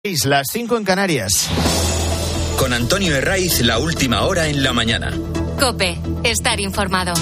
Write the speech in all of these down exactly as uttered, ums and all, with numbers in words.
Las cinco en Canarias. Con Antonio Herraiz, la última hora en la mañana. COPE, estar informado.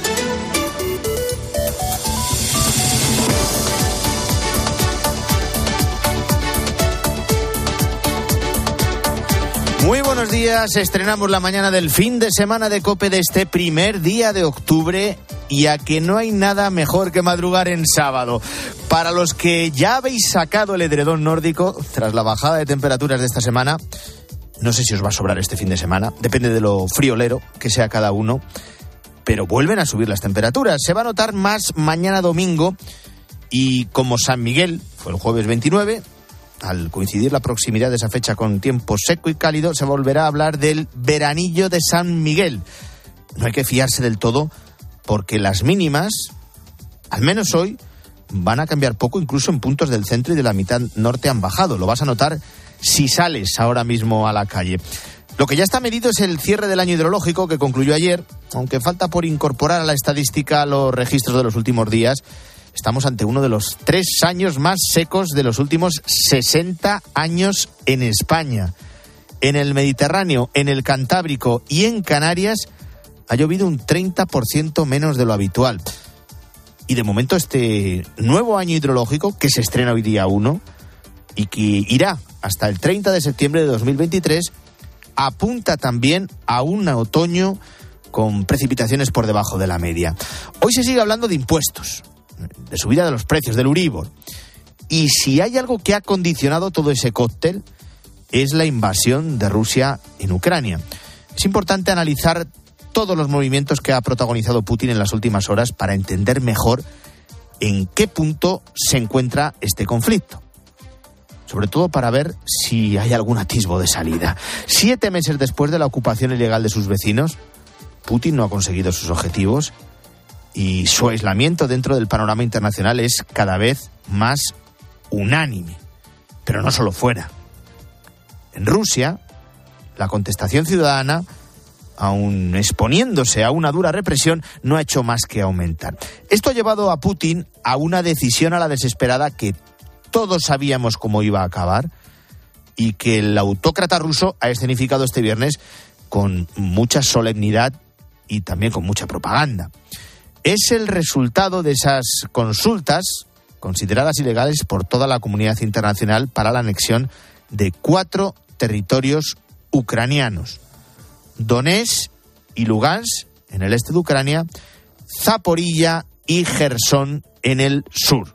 Muy buenos días, estrenamos la mañana del fin de semana de COPE de este primer día de octubre. Y a que no hay nada mejor que madrugar en sábado. Para los que ya habéis sacado el edredón nórdico, tras la bajada de temperaturas de esta semana, no sé si os va a sobrar este fin de semana, depende de lo friolero que sea cada uno, pero vuelven a subir las temperaturas. Se va a notar más mañana domingo y como San Miguel fue el jueves veintinueve, al coincidir la proximidad de esa fecha con tiempo seco y cálido, se volverá a hablar del veranillo de San Miguel. No hay que fiarse del todo, porque las mínimas, al menos hoy, van a cambiar poco, incluso en puntos del centro y de la mitad norte han bajado. Lo vas a notar si sales ahora mismo a la calle. Lo que ya está medido es el cierre del año hidrológico que concluyó ayer, aunque falta por incorporar a la estadística los registros de los últimos días. Estamos ante uno de los tres años más secos de los últimos sesenta años en España. En el Mediterráneo, en el Cantábrico y en Canarias ha llovido un treinta por ciento menos de lo habitual. Y de momento este nuevo año hidrológico, que se estrena hoy día uno y que irá hasta el treinta de septiembre de dos mil veintitrés, apunta también a un otoño con precipitaciones por debajo de la media. Hoy se sigue hablando de impuestos, de subida de los precios, del Euribor. Y si hay algo que ha condicionado todo ese cóctel, es la invasión de Rusia en Ucrania. Es importante analizar todos los movimientos que ha protagonizado Putin en las últimas horas para entender mejor en qué punto se encuentra este conflicto. Sobre todo para ver si hay algún atisbo de salida. Siete meses después de la ocupación ilegal de sus vecinos, Putin no ha conseguido sus objetivos y su aislamiento dentro del panorama internacional es cada vez más unánime. Pero no solo fuera. En Rusia, la contestación ciudadana, aun exponiéndose a una dura represión, no ha hecho más que aumentar. Esto ha llevado a Putin a una decisión a la desesperada que todos sabíamos cómo iba a acabar y que el autócrata ruso ha escenificado este viernes con mucha solemnidad y también con mucha propaganda. Es el resultado de esas consultas consideradas ilegales por toda la comunidad internacional para la anexión de cuatro territorios ucranianos: Donetsk y Lugansk en el este de Ucrania, Zaporilla y Jersón en el sur.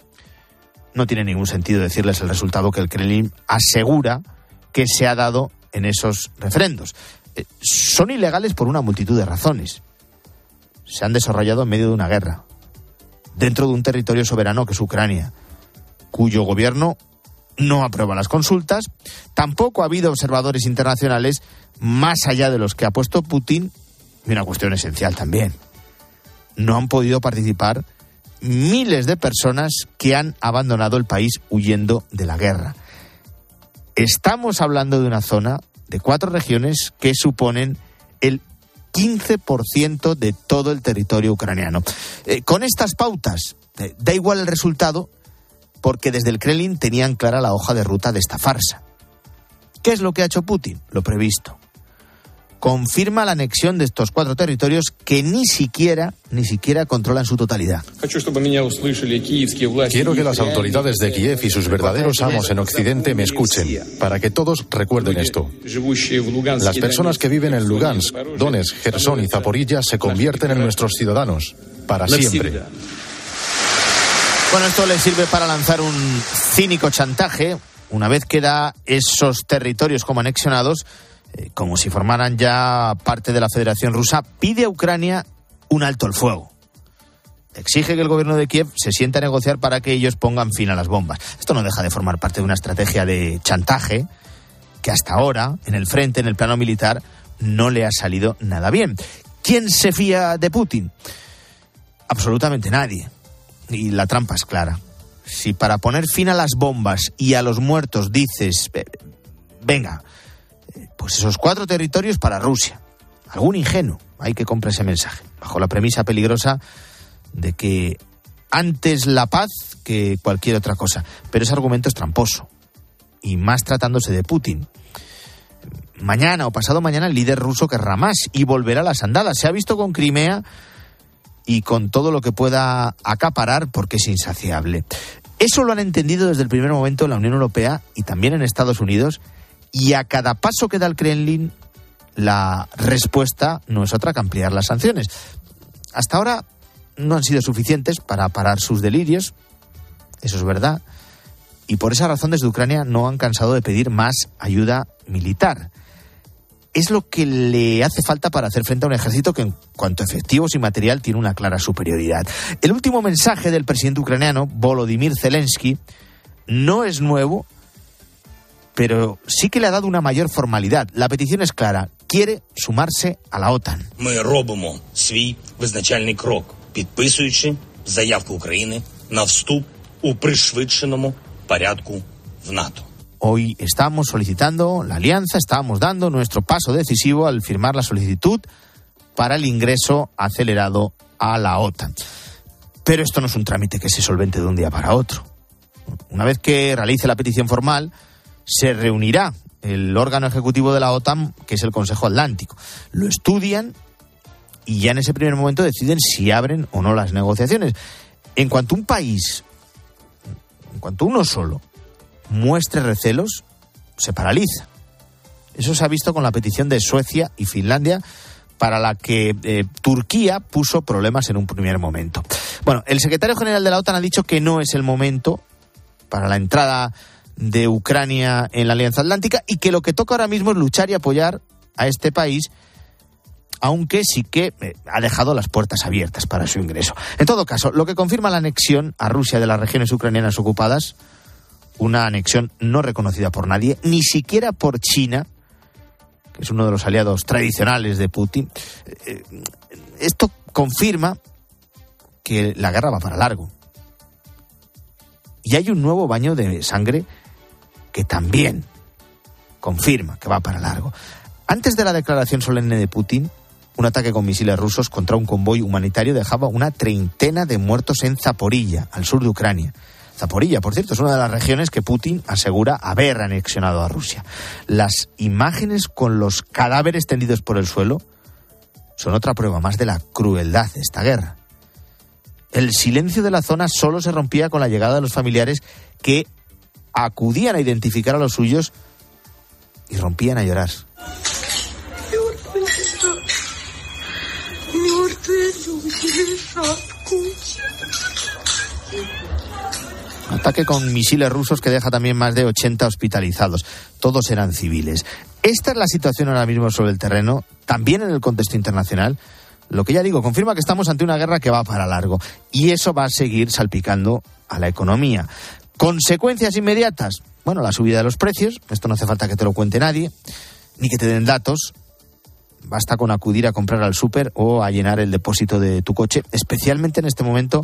No tiene ningún sentido decirles el resultado que el Kremlin asegura que se ha dado en esos referendos. Eh, son ilegales por una multitud de razones. Se han desarrollado en medio de una guerra, dentro de un territorio soberano que es Ucrania, cuyo gobierno no aprueba las consultas. Tampoco ha habido observadores internacionales más allá de los que ha puesto Putin, y una cuestión esencial también: no han podido participar miles de personas que han abandonado el país huyendo de la guerra. Estamos hablando de una zona de cuatro regiones que suponen el quince por ciento de todo el territorio ucraniano. Eh, con estas pautas, eh, da igual el resultado, porque desde el Kremlin tenían clara la hoja de ruta de esta farsa. ¿Qué es lo que ha hecho Putin? Lo previsto. Confirma la anexión de estos cuatro territorios que ni siquiera, ni siquiera controlan su totalidad. Quiero que las autoridades de Kiev y sus verdaderos amos en Occidente me escuchen, para que todos recuerden esto. Las personas que viven en Lugansk, Donetsk, Jersón y Zaporilla se convierten en nuestros ciudadanos, para siempre. Bueno, esto le sirve para lanzar un cínico chantaje. Una vez que da esos territorios como anexionados, eh, como si formaran ya parte de la Federación Rusa, pide a Ucrania un alto el fuego. Exige que el gobierno de Kiev se siente a negociar para que ellos pongan fin a las bombas. Esto no deja de formar parte de una estrategia de chantaje que hasta ahora, en el frente, en el plano militar, no le ha salido nada bien. ¿Quién se fía de Putin? Absolutamente nadie. Y la trampa es clara. Si para poner fin a las bombas y a los muertos dices, venga, pues esos cuatro territorios para Rusia, algún ingenuo hay que comprar ese mensaje, bajo la premisa peligrosa de que antes la paz que cualquier otra cosa. Pero ese argumento es tramposo y más tratándose de Putin. Mañana o pasado mañana el líder ruso querrá más y volverá a las andadas. Se ha visto con Crimea y con todo lo que pueda acaparar porque es insaciable. Eso lo han entendido desde el primer momento en la Unión Europea y también en Estados Unidos, y a cada paso que da el Kremlin la respuesta no es otra que ampliar las sanciones. Hasta ahora no han sido suficientes para parar sus delirios, eso es verdad, y por esa razón desde Ucrania no han cansado de pedir más ayuda militar. Es lo que le hace falta para hacer frente a un ejército que en cuanto a efectivos y material tiene una clara superioridad. El último mensaje del presidente ucraniano, Volodymyr Zelensky, no es nuevo, pero sí que le ha dado una mayor formalidad. La petición es clara, quiere sumarse a la OTAN. Ми робимо свій визначальний крок, підписуючи заявку України на вступ у пришвидшеному порядку в НАТО. Hoy estamos solicitando la alianza, estamos dando nuestro paso decisivo al firmar la solicitud para el ingreso acelerado a la OTAN. Pero esto no es un trámite que se solvente de un día para otro. Una vez que realice la petición formal, se reunirá el órgano ejecutivo de la OTAN, que es el Consejo Atlántico. Lo estudian y ya en ese primer momento deciden si abren o no las negociaciones. En cuanto un país, en cuanto uno solo, muestre recelos, se paraliza. Eso se ha visto con la petición de Suecia y Finlandia, para la que eh, Turquía puso problemas en un primer momento. Bueno, el secretario general de la OTAN ha dicho que no es el momento para la entrada de Ucrania en la Alianza Atlántica y que lo que toca ahora mismo es luchar y apoyar a este país, aunque sí que eh, ha dejado las puertas abiertas para su ingreso. En todo caso, lo que confirma la anexión a Rusia de las regiones ucranianas ocupadas, una anexión no reconocida por nadie, ni siquiera por China, que es uno de los aliados tradicionales de Putin. Eh, esto confirma que la guerra va para largo. Y hay un nuevo baño de sangre que también confirma que va para largo. Antes de la declaración solemne de Putin, un ataque con misiles rusos contra un convoy humanitario dejaba una treintena de muertos en Zaporilla, al sur de Ucrania. Zaporilla, por cierto, es una de las regiones que Putin asegura haber anexionado a Rusia. Las imágenes con los cadáveres tendidos por el suelo son otra prueba más de la crueldad de esta guerra. El silencio de la zona solo se rompía con la llegada de los familiares, que acudían a identificar a los suyos y rompían a llorar. Ataque con misiles rusos que deja también más de ochenta hospitalizados. Todos eran civiles. Esta es la situación ahora mismo sobre el terreno, también en el contexto internacional. Lo que ya digo, confirma que estamos ante una guerra que va para largo. Y eso va a seguir salpicando a la economía. ¿Consecuencias inmediatas? Bueno, la subida de los precios. Esto no hace falta que te lo cuente nadie, ni que te den datos. Basta con acudir a comprar al súper o a llenar el depósito de tu coche, especialmente en este momento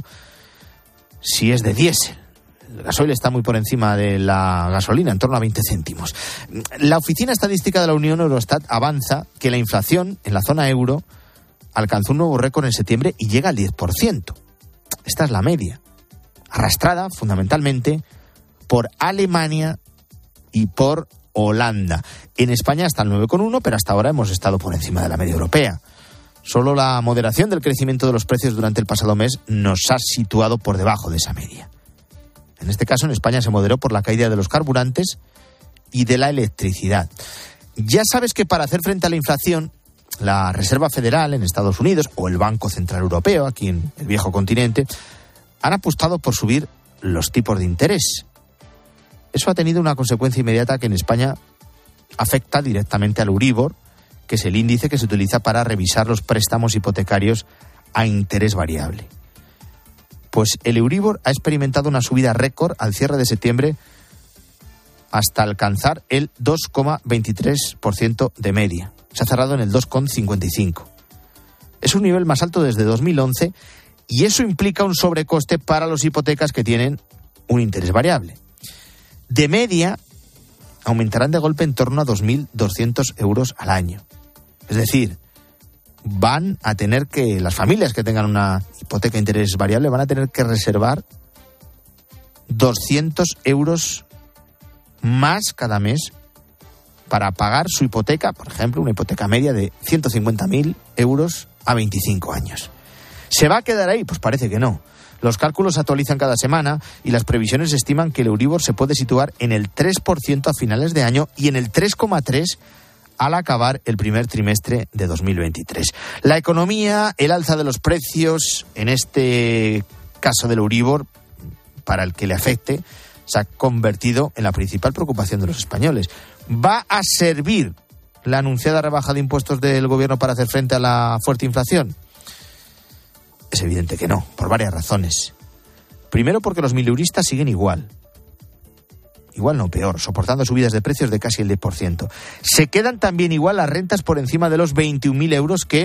si es de diésel. El gasoil está muy por encima de la gasolina, en torno a veinte céntimos. La Oficina Estadística de la Unión, Eurostat, avanza que la inflación en la zona euro alcanzó un nuevo récord en septiembre y llega al diez por ciento. Esta es la media, arrastrada fundamentalmente por Alemania y por Holanda. En España está el nueve coma uno, pero hasta ahora hemos estado por encima de la media europea. Solo la moderación del crecimiento de los precios durante el pasado mes nos ha situado por debajo de esa media. En este caso, en España se moderó por la caída de los carburantes y de la electricidad. Ya sabes que para hacer frente a la inflación, la Reserva Federal en Estados Unidos o el Banco Central Europeo, aquí en el viejo continente, han apostado por subir los tipos de interés. Eso ha tenido una consecuencia inmediata que en España afecta directamente al Euribor, que es el índice que se utiliza para revisar los préstamos hipotecarios a interés variable. Pues el Euribor ha experimentado una subida récord al cierre de septiembre hasta alcanzar el dos coma veintitrés por ciento de media. Se ha cerrado en el dos coma cincuenta y cinco. Es un nivel más alto desde dos mil once y eso implica un sobrecoste para las hipotecas que tienen un interés variable. De media, aumentarán de golpe en torno a dos mil doscientos euros al año. Es decir, van a tener que, las familias que tengan una hipoteca de interés variable van a tener que reservar doscientos euros más cada mes para pagar su hipoteca, por ejemplo, una hipoteca media de ciento cincuenta mil euros a veinticinco años. ¿Se va a quedar ahí? Pues parece que no. Los cálculos se actualizan cada semana y las previsiones estiman que el Euribor se puede situar en el tres por ciento a finales de año y en el tres coma tres por ciento al acabar el primer trimestre de dos mil veintitrés. La economía, el alza de los precios, en este caso del Euribor, para el que le afecte, se ha convertido en la principal preocupación de los españoles. ¿Va a servir la anunciada rebaja de impuestos del gobierno para hacer frente a la fuerte inflación? Es evidente que no, por varias razones. Primero, porque los mileuristas siguen igual. Igual no, peor, soportando subidas de precios de casi el diez por ciento. Se quedan también igual las rentas por encima de los veintiún mil euros que, eh,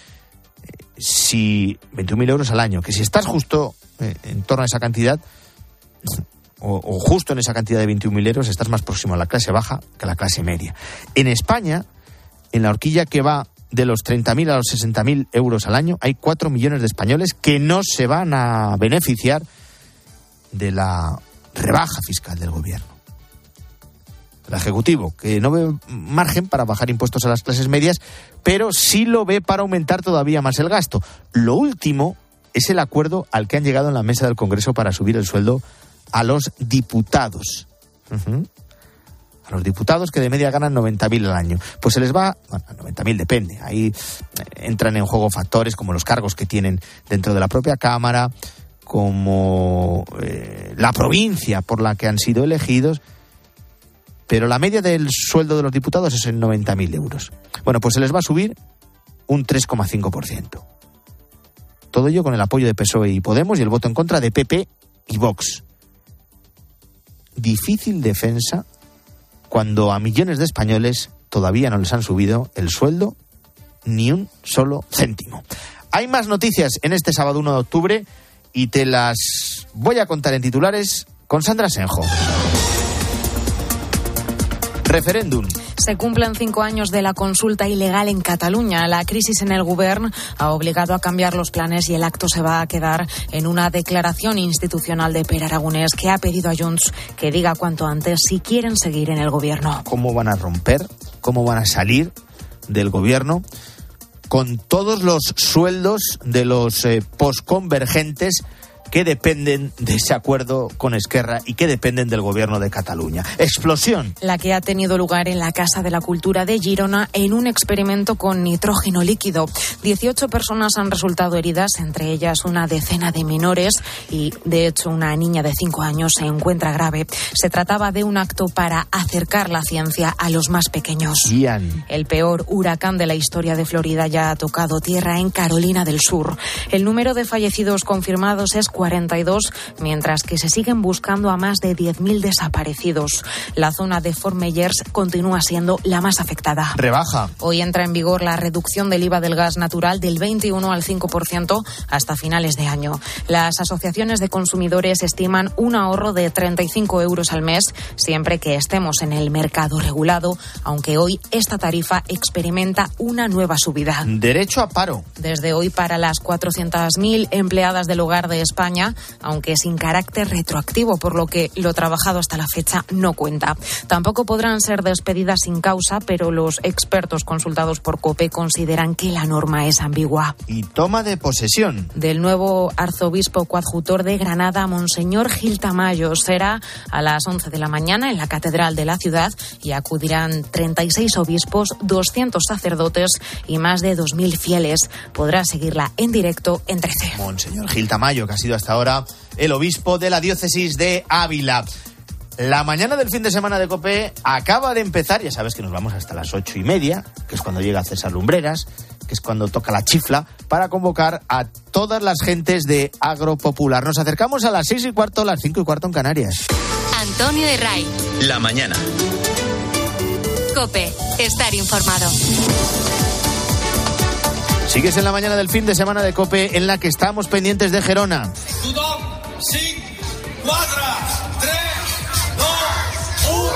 si veintiún mil euros al año, que si estás justo eh, en torno a esa cantidad, o, o justo en esa cantidad de veintiún mil euros, estás más próximo a la clase baja que a la clase media. En España, en la horquilla que va de los treinta mil a los sesenta mil euros al año, hay cuatro millones de españoles que no se van a beneficiar de la rebaja fiscal del gobierno. El Ejecutivo, que no ve margen para bajar impuestos a las clases medias, pero sí lo ve para aumentar todavía más el gasto. Lo último es el acuerdo al que han llegado en la mesa del Congreso para subir el sueldo a los diputados. Uh-huh. A los diputados que de media ganan noventa mil al año. Pues se les va, bueno, noventa mil depende, ahí entran en juego factores como los cargos que tienen dentro de la propia Cámara, como eh, la provincia por la que han sido elegidos, pero la media del sueldo de los diputados es en noventa mil euros. Bueno, pues se les va a subir un tres coma cinco por ciento. Todo ello con el apoyo de P S O E y Podemos y el voto en contra de P P y Vox. Difícil defensa cuando a millones de españoles todavía no les han subido el sueldo ni un solo céntimo. Hay más noticias en este sábado uno de octubre y te las voy a contar en titulares con Sandra Senjo. Referéndum. Se cumplen cinco años de la consulta ilegal en Cataluña. La crisis en el Govern ha obligado a cambiar los planes y el acto se va a quedar en una declaración institucional de Pere Aragonès, que ha pedido a Junts que diga cuanto antes si quieren seguir en el gobierno. ¿Cómo van a romper? ¿Cómo van a salir del gobierno con todos los sueldos de los eh, posconvergentes que dependen de ese acuerdo con Esquerra y que dependen del gobierno de Cataluña? Explosión. La que ha tenido lugar en la Casa de la Cultura de Girona en un experimento con nitrógeno líquido. dieciocho personas han resultado heridas, entre ellas una decena de menores y, de hecho, una niña de cinco años se encuentra grave. Se trataba de un acto para acercar la ciencia a los más pequeños. Ian. El peor huracán de la historia de Florida ya ha tocado tierra en Carolina del Sur. El número de fallecidos confirmados es cuarenta y dos, mientras que se siguen buscando a más de diez mil desaparecidos. La zona de Fort Myers continúa siendo la más afectada. Rebaja. Hoy entra en vigor la reducción del I V A del gas natural del veintiuno al cinco por ciento hasta finales de año. Las asociaciones de consumidores estiman un ahorro de treinta y cinco euros al mes, siempre que estemos en el mercado regulado, aunque hoy esta tarifa experimenta una nueva subida. Derecho a paro. Desde hoy para las cuatrocientas mil empleadas del hogar de España, aunque sin carácter retroactivo, por lo que lo trabajado hasta la fecha no cuenta. Tampoco podrán ser despedidas sin causa, pero los expertos consultados por COPE consideran que la norma es ambigua. Y toma de posesión. Del nuevo arzobispo coadjutor de Granada, Monseñor Gil Tamayo, será a las once de la mañana en la Catedral de la ciudad y acudirán treinta y seis obispos, doscientos sacerdotes y más de dos mil fieles. Podrá seguirla en directo en trece. Monseñor Gil Tamayo, que ha sido hasta ahora el obispo de la diócesis de Ávila. La mañana del fin de semana de COPE acaba de empezar. Ya sabes que nos vamos hasta las ocho y media, que es cuando llega César Lumbreras, que es cuando toca la chifla, para convocar a todas las gentes de Agropopular. Nos acercamos a las seis y cuarto, las cinco y cuarto en Canarias. Antonio Herray. La mañana. COPE. Estar informado. Sigues en la mañana del fin de semana de COPE, en la que estamos pendientes de Gerona. Tothom, cinc, quatre, tres, dos, un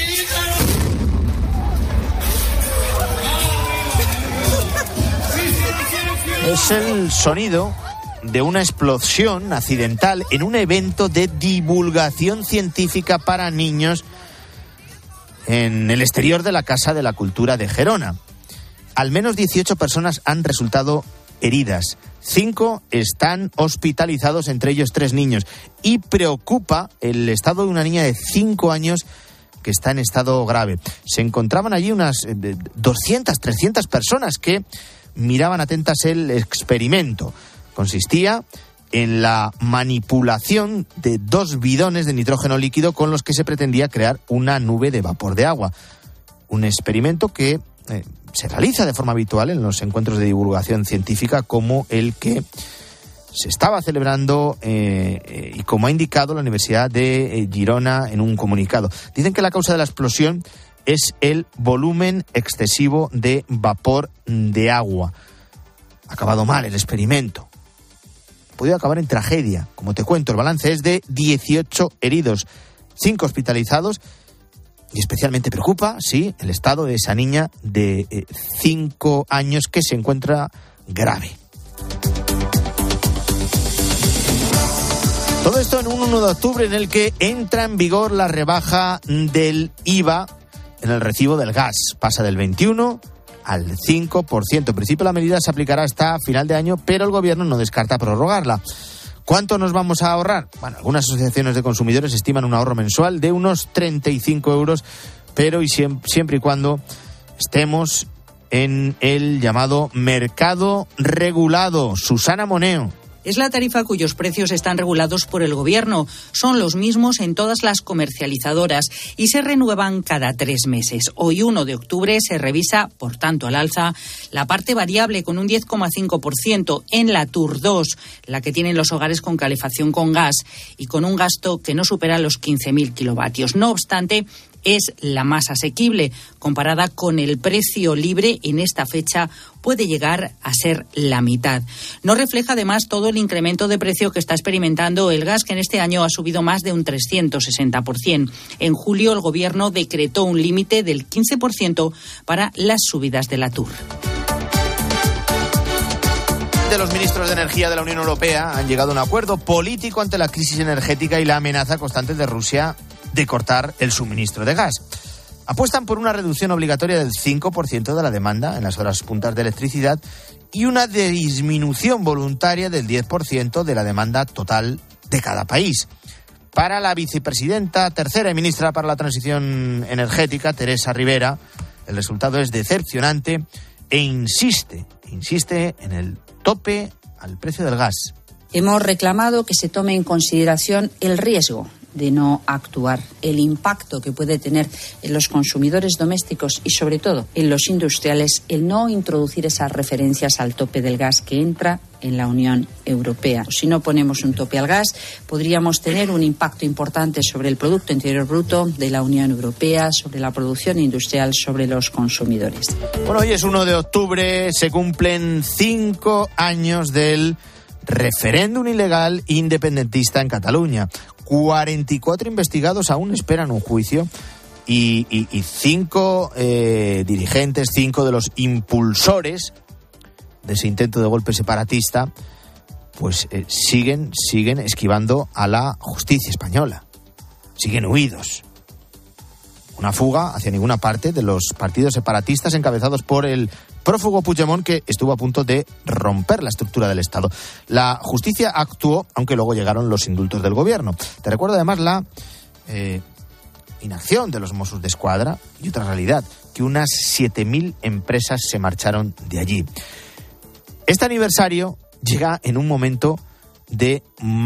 y... Es el sonido de una explosión accidental en un evento de divulgación científica para niños en el exterior de la Casa de la Cultura de Gerona. Al menos dieciocho personas han resultado heridas. Cinco están hospitalizados, entre ellos tres niños. Y preocupa el estado de una niña de cinco años que está en estado grave. Se encontraban allí unas doscientas, trescientas personas que miraban atentas el experimento. Consistía en la manipulación de dos bidones de nitrógeno líquido con los que se pretendía crear una nube de vapor de agua. Un experimento que eh, se realiza de forma habitual en los encuentros de divulgación científica como el que se estaba celebrando eh, eh, y como ha indicado la Universidad de eh, Girona en un comunicado. Dicen que la causa de la explosión es el volumen excesivo de vapor de agua. Ha acabado mal el experimento. Ha podido acabar en tragedia. Como te cuento, el balance es de dieciocho heridos, cinco hospitalizados, y especialmente preocupa, sí, el estado de esa niña de cinco años que se encuentra grave. Todo esto en un uno de octubre en el que entra en vigor la rebaja del I V A en el recibo del gas. Pasa del veintiuno al cinco por ciento. En principio la medida se aplicará hasta final de año, pero el gobierno no descarta prorrogarla. ¿Cuánto nos vamos a ahorrar? Bueno, algunas asociaciones de consumidores estiman un ahorro mensual de unos treinta y cinco euros, pero y siempre, siempre y cuando estemos en el llamado mercado regulado. Susana Moneo. Es la tarifa cuyos precios están regulados por el Gobierno. Son los mismos en todas las comercializadoras y se renuevan cada tres meses. Hoy, uno de octubre, se revisa, por tanto, al alza, la parte variable con un diez coma cinco por ciento en la TUR dos, la que tienen los hogares con calefacción con gas y con un gasto que no supera los quince mil kilovatios. No obstante, es la más asequible. Comparada con el precio libre, en esta fecha puede llegar a ser la mitad. No refleja además todo el incremento de precio que está experimentando el gas, que en este año ha subido más de un trescientos sesenta por ciento. En julio el Gobierno decretó un límite del quince por ciento para las subidas de la TUR. De los ministros de Energía de la Unión Europea han llegado a un acuerdo político ante la crisis energética y la amenaza constante de Rusia de cortar el suministro de gas. Apuestan por una reducción obligatoria del cinco por ciento de la demanda en las horas puntas de electricidad y una disminución voluntaria del diez por ciento de la demanda total de cada país. Para la vicepresidenta tercera y ministra para la Transición Energética, Teresa Rivera, el resultado es decepcionante e insiste, insiste en el tope al precio del gas. Hemos reclamado que se tome en consideración el riesgo de no actuar, el impacto que puede tener en los consumidores domésticos y sobre todo en los industriales el no introducir esas referencias al tope del gas que entra en la Unión Europea. Si no ponemos un tope al gas, podríamos tener un impacto importante sobre el Producto Interior Bruto de la Unión Europea, sobre la producción industrial, sobre los consumidores. Bueno, hoy es uno de octubre, se cumplen cinco años del referéndum ilegal independentista en Cataluña. cuarenta y cuatro investigados aún esperan un juicio y, y, y cinco eh, dirigentes, cinco de los impulsores de ese intento de golpe separatista, pues eh, siguen, siguen esquivando a la justicia española. Siguen huidos. Una fuga hacia ninguna parte de los partidos separatistas encabezados por el prófugo Puigdemont, que estuvo a punto de romper la estructura del Estado. La justicia actuó, aunque luego llegaron los indultos del gobierno. Te recuerdo además la eh, inacción de los Mossos d'Esquadra y otra realidad, que unas siete mil empresas se marcharon de allí. Este aniversario llega en un momento de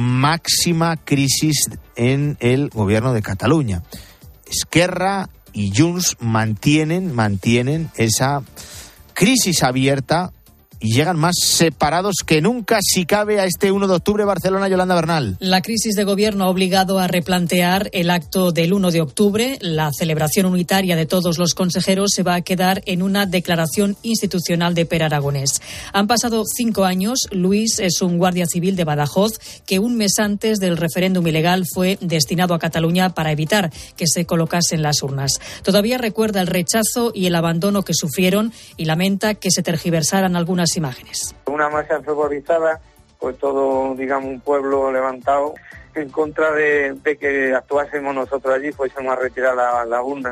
máxima crisis en el gobierno de Cataluña. Esquerra y Junts mantienen, mantienen esa crisis abierta y llegan más separados que nunca, si cabe, a este uno de octubre. Barcelona, Yolanda Bernal. La crisis de gobierno ha obligado a replantear el acto del uno de octubre. La celebración unitaria de todos los consejeros se va a quedar en una declaración institucional de Per Aragonés. Han pasado cinco años. Luis es un guardia civil de Badajoz que un mes antes del referéndum ilegal fue destinado a Cataluña para evitar que se colocasen las urnas. Todavía recuerda el rechazo y el abandono que sufrieron y lamenta que se tergiversaran algunas imágenes. Una masa fervorizada, pues todo, digamos, un pueblo levantado en contra de, de que actuásemos nosotros allí, fuésemos a retirar la, la urna,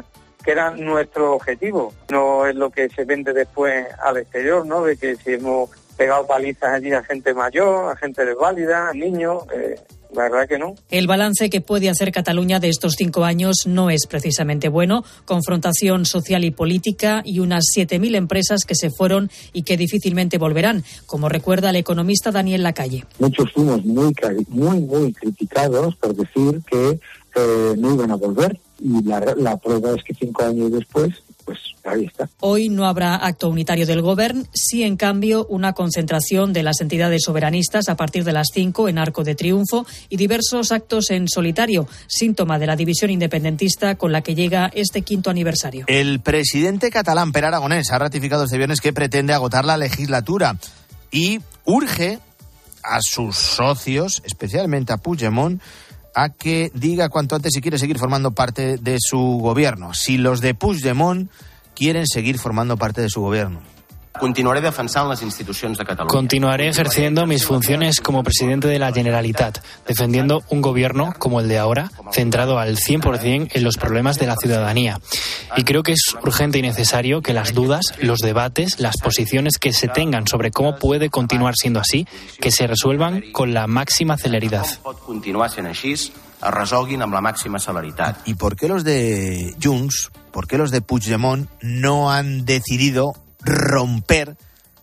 que era nuestro objetivo. No es lo que se vende después al exterior, ¿no? De que si hemos pegado palizas allí a gente mayor, a gente desválida, a niños... Eh, La verdad que no. El balance que puede hacer Cataluña de estos cinco años no es precisamente bueno. Confrontación social y política y unas siete mil empresas que se fueron y que difícilmente volverán, como recuerda el economista Daniel Lacalle. Muchos fuimos muy, muy, muy criticados por decir que eh, no iban a volver. Y la, la prueba es que cinco años después, pues ahí está. Hoy no habrá acto unitario del Govern, sí en cambio una concentración de las entidades soberanistas a partir de las cinco en Arco de Triunfo y diversos actos en solitario, síntoma de la división independentista con la que llega este quinto aniversario. El presidente catalán Pere Aragonés ha ratificado este viernes que pretende agotar la legislatura y urge a sus socios, especialmente a Puigdemont, a que diga cuanto antes si quiere seguir formando parte de su gobierno. Si los de Puigdemont quieren seguir formando parte de su gobierno. Continuaré defensant les institucions de Catalunya. Continuaré ejerciendo mis funciones como presidente de la Generalitat, defendiendo un gobierno como el de ahora, centrado al cien por ciento en los problemas de la ciudadanía. Y creo que es urgente y necesario que las dudas, los debates, las posiciones que se tengan sobre cómo puede continuar siendo así, que se resuelvan con la máxima celeridad. Pot continuar sent així, es resolguin amb la màxima celeritat. ¿Y por qué los de Junts, por qué los de Puigdemont no han decidido romper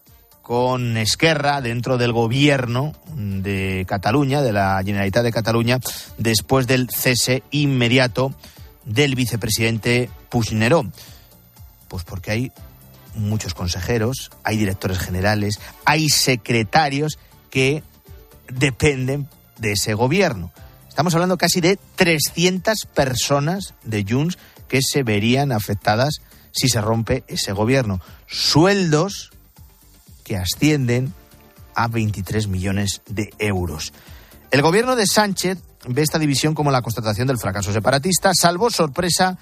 con Esquerra dentro del gobierno de Cataluña, de la Generalitat de Cataluña, después del cese inmediato del vicepresidente Puigneró? Pues porque hay muchos consejeros, hay directores generales, hay secretarios que dependen de ese gobierno. Estamos hablando casi de trescientas personas de Junts que se verían afectadas si se rompe ese gobierno. Sueldos que ascienden a veintitrés millones de euros. El gobierno de Sánchez ve esta división como la constatación del fracaso separatista. Salvo sorpresa,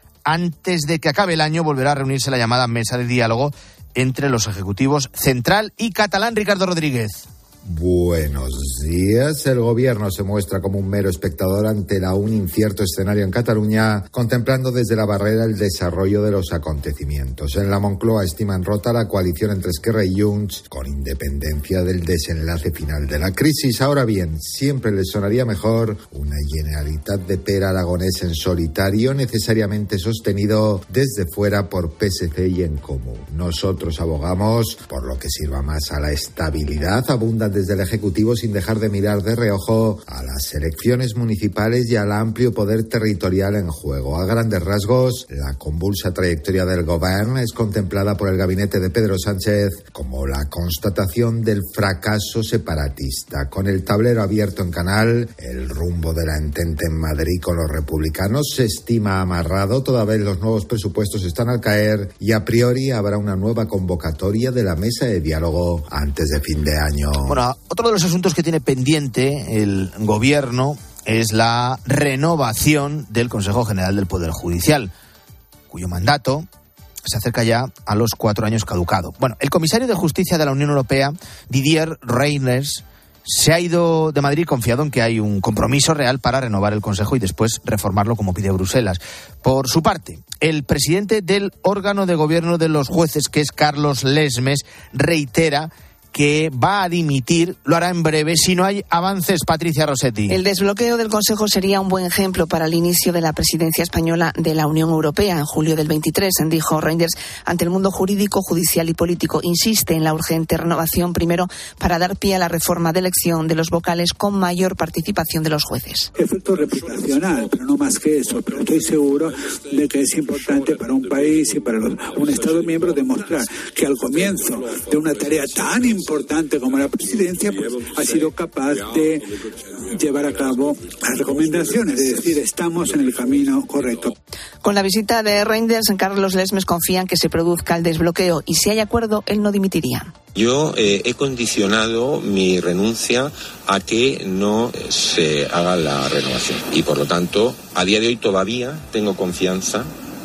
antes de que acabe el año volverá a reunirse la llamada mesa de diálogo entre los ejecutivos central y catalán. Ricardo Rodríguez. Buenos días. El gobierno se muestra como un mero espectador ante el aún incierto escenario en Cataluña, contemplando desde la barrera el desarrollo de los acontecimientos. En la Moncloa estiman rota la coalición entre Esquerra y Junts, con independencia del desenlace final de la crisis. Ahora bien, siempre les sonaría mejor una Generalitat de Pere Aragonés en solitario, necesariamente sostenido desde fuera por P S C y En Comú. Nosotros abogamos por lo que sirva más a la estabilidad, abundan desde el Ejecutivo sin dejar de mirar de reojo a las elecciones municipales y al amplio poder territorial en juego. A grandes rasgos, la convulsa trayectoria del Govern es contemplada por el gabinete de Pedro Sánchez como la constatación del fracaso separatista. Con el tablero abierto en canal, el rumbo de la entente en Madrid con los republicanos se estima amarrado, toda vez los nuevos presupuestos están al caer y a priori habrá una nueva convocatoria de la mesa de diálogo antes de fin de año. Bueno, otro de los asuntos que tiene pendiente el gobierno es la renovación del Consejo General del Poder Judicial, cuyo mandato se acerca ya a los cuatro años caducado. Bueno, el comisario de Justicia de la Unión Europea, Didier Reynders, se ha ido de Madrid confiado en que hay un compromiso real para renovar el Consejo y después reformarlo como pide Bruselas. Por su parte, el presidente del órgano de gobierno de los jueces, que es Carlos Lesmes, reitera que va a dimitir, lo hará en breve si no hay avances. Patricia Rossetti. El desbloqueo del Consejo sería un buen ejemplo para el inicio de la presidencia española de la Unión Europea en julio del veintitrés, dijo Reynders ante el mundo jurídico, judicial y político. Insiste en la urgente renovación, primero, para dar pie a la reforma de elección de los vocales con mayor participación de los jueces. Efecto reputacional, pero no más que eso. Pero estoy seguro de que es importante para un país y para los, un Estado miembro demostrar que al comienzo de una tarea tan importante importante como la presidencia, pues ha sido capaz de llevar a cabo las recomendaciones, es decir, estamos en el camino correcto. Con la visita de Reynders, Carlos Lesmes confía en que se produzca el desbloqueo y si hay acuerdo, él no dimitiría. Yo eh, he condicionado mi renuncia a que no se haga la renovación y por lo tanto a día de hoy todavía tengo confianza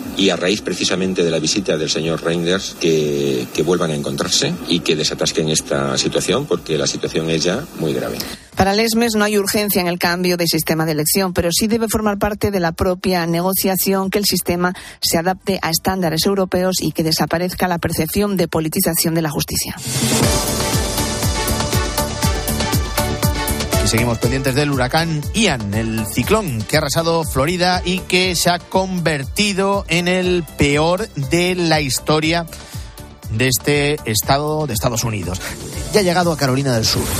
y a raíz precisamente de la visita del señor Reinders que, que vuelvan a encontrarse y que desatasquen esta situación, porque la situación es ya muy grave. Para Lesmes no hay urgencia en el cambio de sistema de elección, pero sí debe formar parte de la propia negociación que el sistema se adapte a estándares europeos y que desaparezca la percepción de politización de la justicia. Y seguimos pendientes del huracán Ian, el ciclón que ha arrasado Florida y que se ha convertido en el peor de la historia de este estado de Estados Unidos. Ya ha llegado a Carolina del Sur.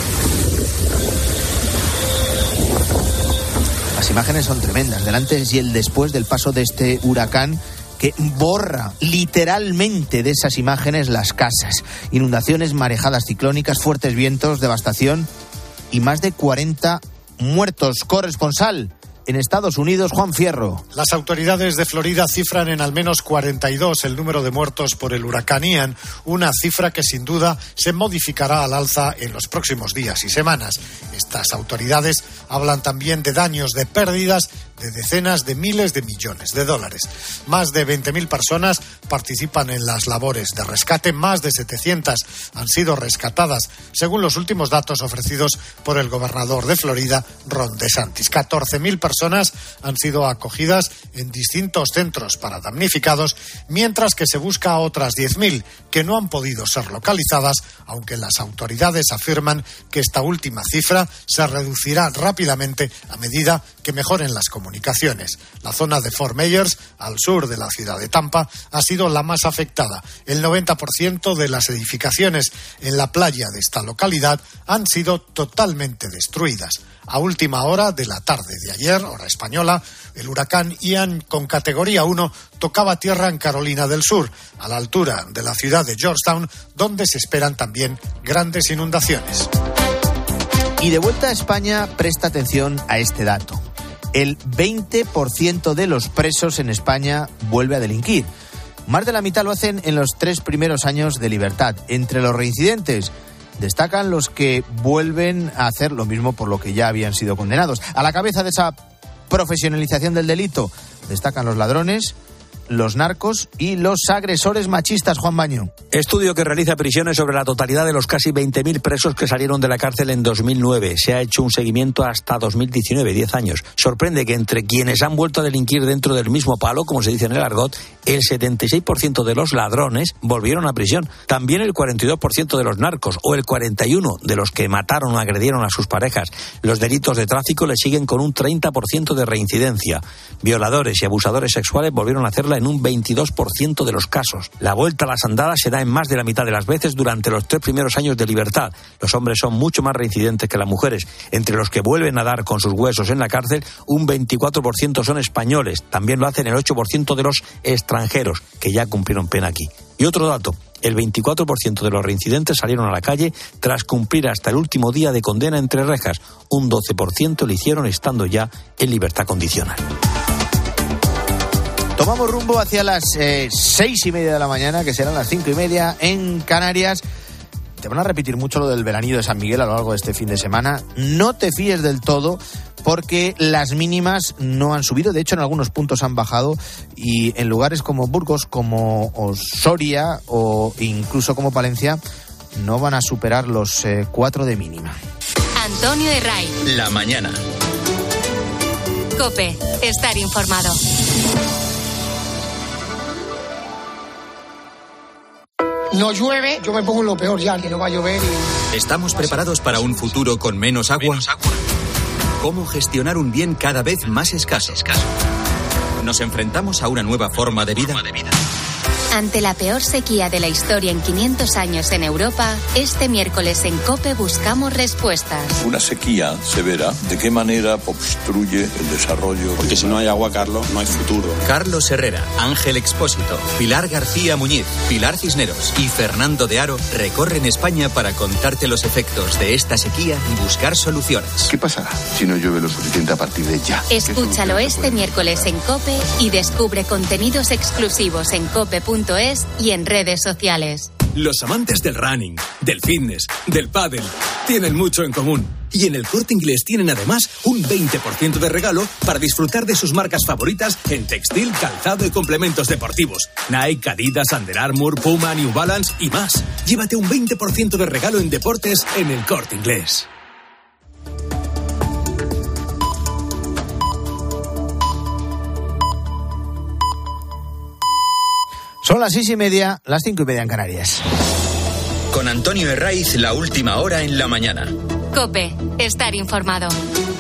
Las imágenes son tremendas, del antes y el después del paso de este huracán que borra literalmente de esas imágenes las casas. Inundaciones, marejadas ciclónicas, fuertes vientos, devastación y más de cuarenta muertos. Corresponsal en Estados Unidos, Juan Fierro. Las autoridades de Florida cifran en al menos cuarenta y dos el número de muertos por el huracán Ian, una cifra que sin duda se modificará al alza en los próximos días y semanas. Estas autoridades hablan también de daños, de pérdidas de decenas de miles de millones de dólares. Más de veinte mil personas participan en las labores de rescate, más de setecientas han sido rescatadas, según los últimos datos ofrecidos por el gobernador de Florida, Ron DeSantis. catorce mil personas han sido acogidas en distintos centros para damnificados, mientras que se busca a otras diez mil que no han podido ser localizadas, aunque las autoridades afirman que esta última cifra se reducirá rápidamente a medida que mejoren las comunicaciones. Comunicaciones. La zona de Fort Myers, al sur de la ciudad de Tampa, ha sido la más afectada. El noventa por ciento de las edificaciones en la playa de esta localidad han sido totalmente destruidas. A última hora de la tarde de ayer, hora española, el huracán Ian, con categoría uno, tocaba tierra en Carolina del Sur, a la altura de la ciudad de Georgetown, donde se esperan también grandes inundaciones. Y de vuelta a España, presta atención a este dato. El veinte por ciento de los presos en España vuelve a delinquir. Más de la mitad lo hacen en los tres primeros años de libertad. Entre los reincidentes destacan los que vuelven a hacer lo mismo por lo que ya habían sido condenados. A la cabeza de esa profesionalización del delito destacan los ladrones, los narcos y los agresores machistas. Juan Baño. Estudio que realiza Prisiones sobre la totalidad de los casi veinte mil presos que salieron de la cárcel en dos mil nueve. Se ha hecho un seguimiento hasta dos mil diecinueve, diez años. Sorprende que entre quienes han vuelto a delinquir dentro del mismo palo, como se dice en el argot, el setenta y seis por ciento de los ladrones volvieron a prisión. También el cuarenta y dos por ciento de los narcos o el cuarenta y uno por ciento de los que mataron o agredieron a sus parejas. Los delitos de tráfico le siguen con un treinta por ciento de reincidencia. Violadores y abusadores sexuales volvieron a hacerla en un veintidós por ciento de los casos. La vuelta a las andadas se da en más de la mitad de las veces durante los tres primeros años de libertad. Los hombres son mucho más reincidentes que las mujeres. Entre los que vuelven a dar con sus huesos en la cárcel, un veinticuatro por ciento son españoles. También lo hacen el ocho por ciento de los extranjeros, que ya cumplieron pena aquí. Y otro dato, el veinticuatro por ciento de los reincidentes salieron a la calle tras cumplir hasta el último día de condena entre rejas. Un doce por ciento lo hicieron estando ya en libertad condicional. Tomamos rumbo hacia las eh, seis y media de la mañana, que serán las cinco y media en Canarias. Te van a repetir mucho lo del veranillo de San Miguel a lo largo de este fin de semana. No te fíes del todo, porque las mínimas no han subido. De hecho, en algunos puntos han bajado, y en lugares como Burgos, como Soria o incluso como Palencia no van a superar los eh, cuatro de mínima. Antonio Herray. La mañana. COPE. Estar informado. No llueve, yo me pongo lo peor ya, que no va a llover. Y... ¿Estamos preparados para un futuro con menos agua? Menos agua. ¿Cómo gestionar un bien cada vez más escaso? ¿Nos enfrentamos a una nueva forma de vida? Ante la peor sequía de la historia en quinientos años en Europa, este miércoles en COPE buscamos respuestas. Una sequía severa, ¿de qué manera obstruye el desarrollo? Porque si no hay agua, Carlos, no hay futuro. Carlos Herrera, Ángel Expósito, Pilar García Muñiz, Pilar Cisneros y Fernando de Aro recorren España para contarte los efectos de esta sequía y buscar soluciones. ¿Qué pasará si no llueve lo suficiente a partir de ya? Escúchalo este miércoles en COPE y descubre contenidos exclusivos en cope punto es y en redes sociales. Los amantes del running, del fitness, del pádel, tienen mucho en común. Y en el Corte Inglés tienen además un veinte por ciento de regalo para disfrutar de sus marcas favoritas en textil, calzado y complementos deportivos. Nike, Adidas, Under Armour, Puma, New Balance y más. Llévate un veinte por ciento de regalo en deportes en el Corte Inglés. Son las seis y media, las cinco y media en Canarias. Con Antonio Herraiz, la última hora en la mañana. COPE, estar informado.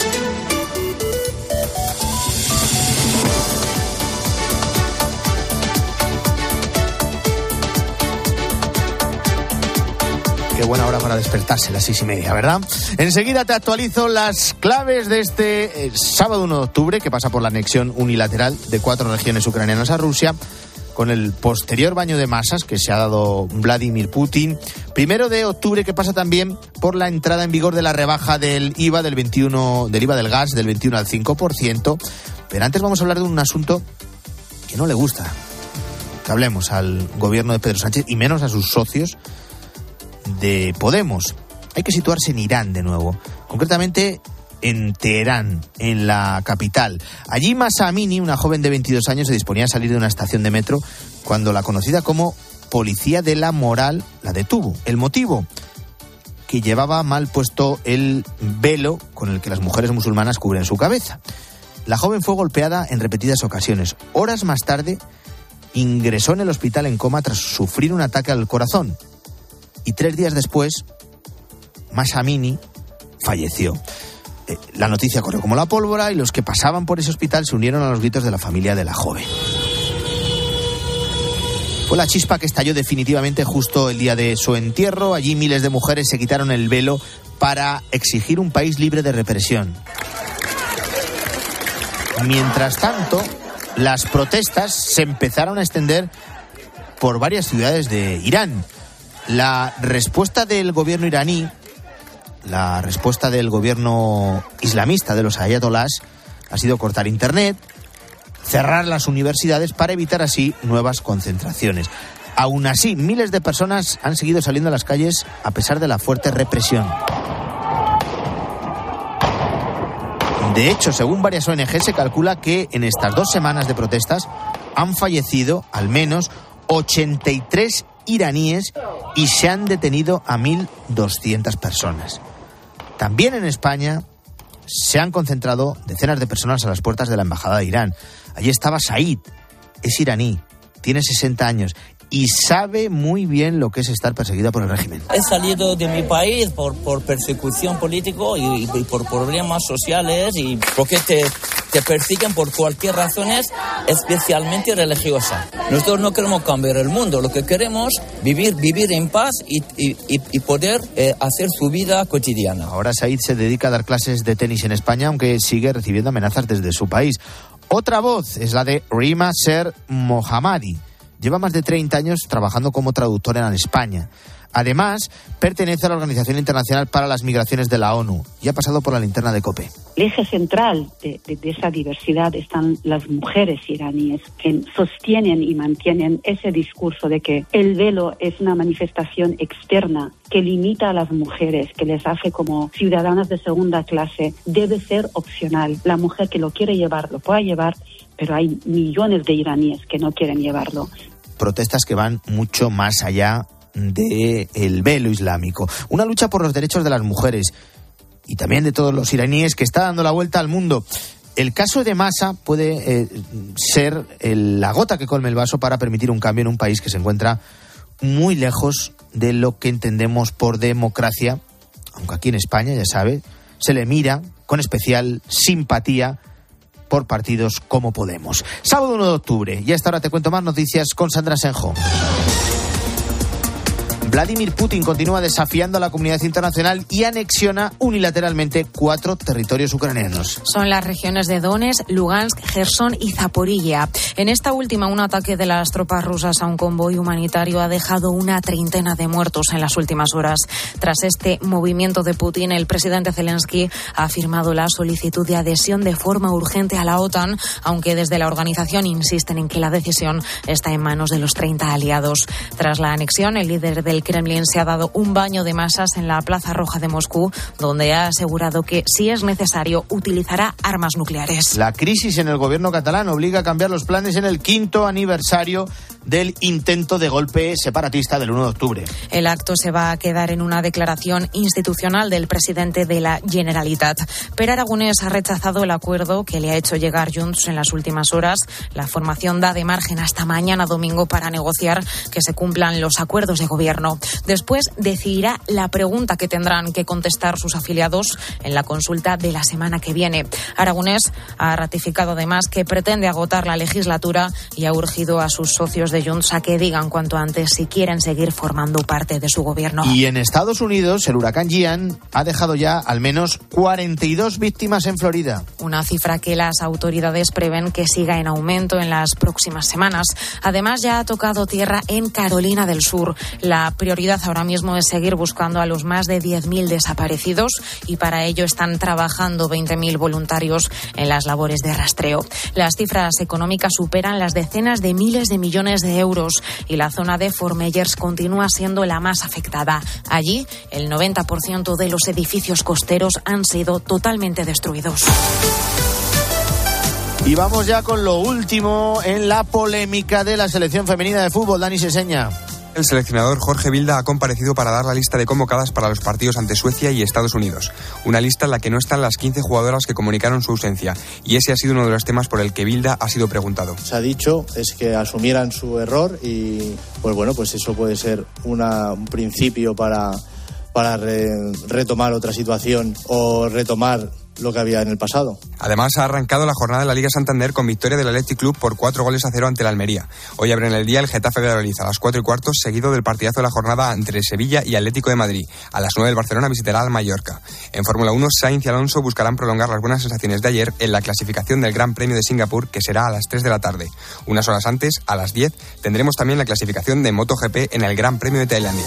Qué buena hora para despertarse, las seis y media, ¿verdad? Enseguida te actualizo las claves de este eh, sábado uno de octubre, que pasa por la anexión unilateral de cuatro regiones ucranianas a Rusia, con el posterior baño de masas que se ha dado Vladimir Putin. Primero de octubre, que pasa también por la entrada en vigor de la rebaja del I V A del veintiuno, del I V A del gas del veintiuno al cinco por ciento. Pero antes vamos a hablar de un asunto que no le gusta que hablemos al gobierno de Pedro Sánchez y menos a sus socios de Podemos. Hay que situarse en Irán de nuevo, concretamente en Teherán, en la capital. Allí Mahsa Amini, una joven de veintidós años, se disponía a salir de una estación de metro cuando la conocida como policía de la moral la detuvo. El motivo: que llevaba mal puesto el velo con el que las mujeres musulmanas cubren su cabeza. La joven fue golpeada en repetidas ocasiones. Horas más tarde ingresó en el hospital en coma tras sufrir un ataque al corazón. Y tres días después, Mahsa Amini falleció. La noticia corrió como la pólvora y los que pasaban por ese hospital se unieron a los gritos de la familia de la joven. Fue la chispa que estalló definitivamente justo el día de su entierro. Allí miles de mujeres se quitaron el velo para exigir un país libre de represión. Mientras tanto, las protestas se empezaron a extender por varias ciudades de Irán. La respuesta del gobierno iraní, la respuesta del gobierno islamista de los ayatolás, ha sido cortar internet, cerrar las universidades para evitar así nuevas concentraciones. Aún así, miles de personas han seguido saliendo a las calles a pesar de la fuerte represión. De hecho, según varias O N G, se calcula que en estas dos semanas de protestas han fallecido al menos ochenta y tres iraníes y se han detenido a mil doscientas personas. También en España se han concentrado decenas de personas a las puertas de la embajada de Irán. Allí estaba Said, es iraní, tiene sesenta años y sabe muy bien lo que es estar perseguida por el régimen. He salido de mi país por, por persecución política y, y por problemas sociales y porque te, te persiguen por cualquier razón, especialmente religiosa. Nosotros no queremos cambiar el mundo, lo que queremos es vivir, vivir en paz y, y, y poder eh, hacer su vida cotidiana. Ahora Said se dedica a dar clases de tenis en España, aunque sigue recibiendo amenazas desde su país. Otra voz es la de Rima Ser Mohammadi. Lleva más de treinta años trabajando como traductora en España. Además, pertenece a la Organización Internacional para las Migraciones de la ONU y ha pasado por la linterna de COPE. El eje central de, de, de esa diversidad están las mujeres iraníes, que sostienen y mantienen ese discurso de que el velo es una manifestación externa que limita a las mujeres, que les hace como ciudadanas de segunda clase. Debe ser opcional. La mujer que lo quiere llevar, lo puede llevar, pero hay millones de iraníes que no quieren llevarlo. Protestas que van mucho más allá del velo islámico. Una lucha por los derechos de las mujeres y también de todos los iraníes que está dando la vuelta al mundo. El caso de Mahsa puede eh, ser el, la gota que colme el vaso para permitir un cambio en un país que se encuentra muy lejos de lo que entendemos por democracia, aunque aquí en España, ya sabe, se le mira con especial simpatía por partidos como Podemos. Sábado uno de octubre, y hasta ahora te cuento más noticias con Sandra Senjo. Vladimir Putin continúa desafiando a la comunidad internacional y anexiona unilateralmente cuatro territorios ucranianos. Son las regiones de Donetsk, Lugansk, Gerson y Zaporilla. En esta última, un ataque de las tropas rusas a un convoy humanitario ha dejado una treintena de muertos en las últimas horas. Tras este movimiento de Putin, el presidente Zelensky ha firmado la solicitud de adhesión de forma urgente a la OTAN, aunque desde la organización insisten en que la decisión está en manos de los treinta aliados. Tras la anexión, el líder del el Kremlin se ha dado un baño de masas en la Plaza Roja de Moscú, donde ha asegurado que, si es necesario, utilizará armas nucleares. La crisis en el gobierno catalán obliga a cambiar los planes en el quinto aniversario del intento de golpe separatista del uno de octubre. El acto se va a quedar en una declaración institucional del presidente de la Generalitat. Pere Aragonès ha rechazado el acuerdo que le ha hecho llegar Junts en las últimas horas. La formación da de margen hasta mañana domingo para negociar que se cumplan los acuerdos de gobierno. Después decidirá la pregunta que tendrán que contestar sus afiliados en la consulta de la semana que viene. Aragonès ha ratificado además que pretende agotar la legislatura y ha urgido a sus socios de Junts a que digan cuanto antes si quieren seguir formando parte de su gobierno. Y en Estados Unidos, el huracán Ian ha dejado ya al menos cuarenta y dos víctimas en Florida. Una cifra que las autoridades prevén que siga en aumento en las próximas semanas. Además, ya ha tocado tierra en Carolina del Sur. La prioridad ahora mismo es seguir buscando a los más de diez mil desaparecidos y para ello están trabajando veinte mil voluntarios en las labores de rastreo. Las cifras económicas superan las decenas de miles de millones de euros y la zona de Fort Myers continúa siendo la más afectada. Allí, el noventa por ciento de los edificios costeros han sido totalmente destruidos. Y vamos ya con lo último en la polémica de la selección femenina de fútbol. Dani Seseña. El seleccionador Jorge Vilda ha comparecido para dar la lista de convocadas para los partidos ante Suecia y Estados Unidos. Una lista en la que no están las quince jugadoras que comunicaron su ausencia. Y ese ha sido uno de los temas por el que Vilda ha sido preguntado. Se ha dicho es que asumieran su error y pues bueno, pues eso puede ser una, un principio para, para re, retomar otra situación o retomar lo que había en el pasado. Además, ha arrancado la jornada de la Liga Santander con victoria del Athletic Club por cuatro goles a cero ante la Almería. Hoy abren el día el Getafe de Valladolid a las cuatro y cuarto, seguido del partidazo de la jornada entre Sevilla y Atlético de Madrid. A las nueve el Barcelona visitará al Mallorca. En Fórmula uno, Sainz y Alonso buscarán prolongar las buenas sensaciones de ayer en la clasificación del Gran Premio de Singapur, que será a las tres de la tarde. Unas horas antes, a las diez, tendremos también la clasificación de MotoGP en el Gran Premio de Tailandia.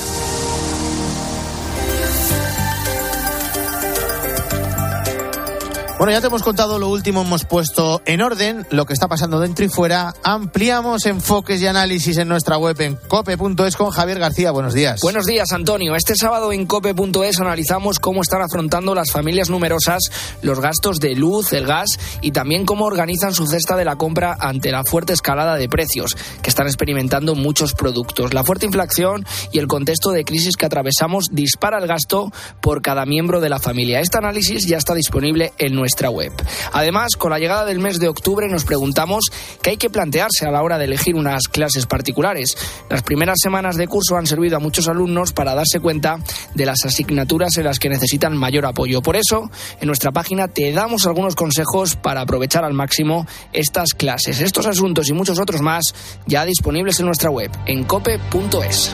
Bueno, ya te hemos contado lo último, hemos puesto en orden lo que está pasando dentro y fuera. Ampliamos enfoques y análisis en nuestra web en cope punto es con Javier García. Buenos días. Buenos días, Antonio. Este sábado en cope punto es analizamos cómo están afrontando las familias numerosas los gastos de luz, el gas y también cómo organizan su cesta de la compra ante la fuerte escalada de precios que están experimentando muchos productos. La fuerte inflación y el contexto de crisis que atravesamos dispara el gasto por cada miembro de la familia. Este análisis ya está disponible en nuestra web. Además, con la llegada del mes de octubre nos preguntamos qué hay que plantearse a la hora de elegir unas clases particulares. Las primeras semanas de curso han servido a muchos alumnos para darse cuenta de las asignaturas en las que necesitan mayor apoyo. Por eso, en nuestra página te damos algunos consejos para aprovechar al máximo estas clases. Estos asuntos y muchos otros más ya disponibles en nuestra web en cope punto es.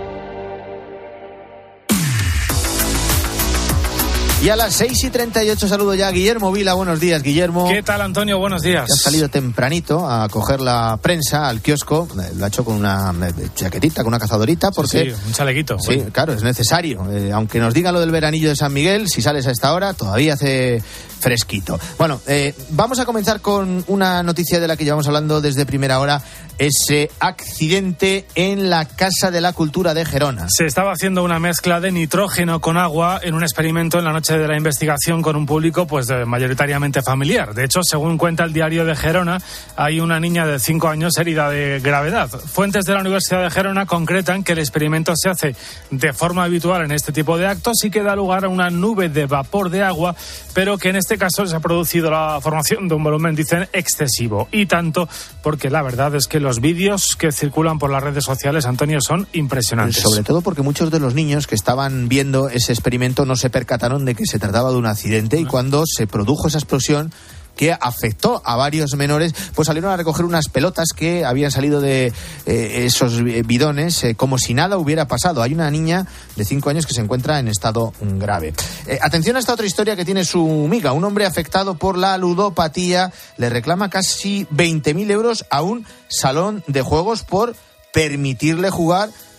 Y a las seis y treinta y ocho saludo ya a Guillermo Vila. Buenos días, Guillermo. ¿Qué tal, Antonio? Buenos días. Has salido tempranito a coger la prensa al kiosco. Lo ha hecho con una chaquetita, con una cazadorita, porque... Sí, sí, un chalequito. Sí, bueno. Claro, es necesario. Eh, aunque nos digan lo del veranillo de San Miguel, si sales a esta hora, todavía hace fresquito. Bueno, eh, vamos a comenzar con una noticia de la que llevamos hablando desde primera hora. Ese accidente en la Casa de la Cultura de Gerona. Se estaba haciendo una mezcla de nitrógeno con agua en un experimento en la noche de la investigación con un público pues mayoritariamente familiar. De hecho, según cuenta el diario de Gerona, hay una niña de cinco años herida de gravedad. Fuentes de la Universidad de Gerona concretan que el experimento se hace de forma habitual en este tipo de actos y que da lugar a una nube de vapor de agua, pero que en este caso se ha producido la formación de un volumen, dicen, excesivo. Y tanto porque la verdad es que los vídeos que circulan por las redes sociales, Antonio, son impresionantes. Sobre todo porque muchos de los niños que estaban viendo ese experimento no se percataron de que se trataba de un accidente, y cuando se produjo esa explosión que afectó a varios menores, pues salieron a recoger unas pelotas que habían salido de eh, esos bidones eh, como si nada hubiera pasado. Hay una niña de cinco años que se encuentra en estado grave. Eh, atención a esta otra historia que tiene su miga. Un hombre afectado por la ludopatía le reclama casi veinte mil euros a un salón de juegos por permitirle jugar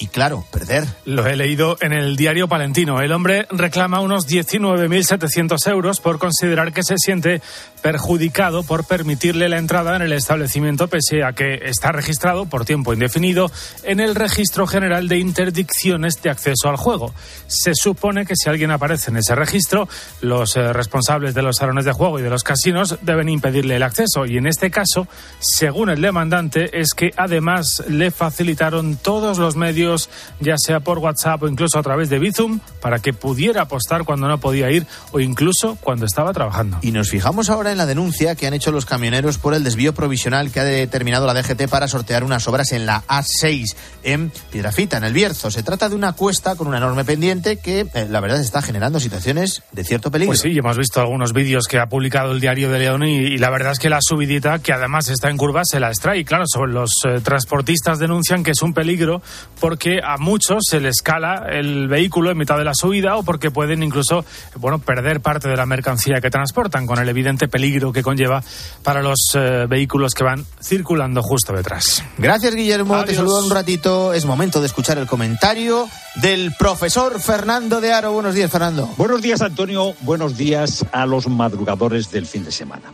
y, claro, perder. Lo he leído en el diario palentino. El hombre reclama unos diecinueve mil setecientos euros por considerar que se siente perjudicado por permitirle la entrada en el establecimiento, pese a que está registrado por tiempo indefinido en el Registro General de Interdicciones de Acceso al Juego. Se supone que si alguien aparece en ese registro, los eh, responsables de los salones de juego y de los casinos deben impedirle el acceso. Y en este caso, según el demandante, es que además le facilitaron todos los medios, ya sea por WhatsApp o incluso a través de Bizum, para que pudiera apostar cuando no podía ir o incluso cuando estaba trabajando. Y nos fijamos ahora en la denuncia que han hecho los camioneros por el desvío provisional que ha determinado la D G T para sortear unas obras en la A seis en Piedrafita, en el Bierzo. Se trata de una cuesta con una enorme pendiente que, eh, la verdad, está generando situaciones de cierto peligro. Pues sí, hemos visto algunos vídeos que ha publicado el Diario de León y, y la verdad es que la subidita, que además está en curva, se la extrae. Y claro, sobre los eh, transportistas denuncian que es un peligro porque a muchos se les cala el vehículo en mitad de la subida o porque pueden incluso, bueno, perder parte de la mercancía que transportan, con el evidente peligro que conlleva para los eh, vehículos que van circulando justo detrás. Gracias, Guillermo. Adiós. Te saludo en un ratito. Es momento de escuchar el comentario del profesor Fernando de Aro. Buenos días, Fernando. Buenos días, Antonio. Buenos días a los madrugadores del fin de semana.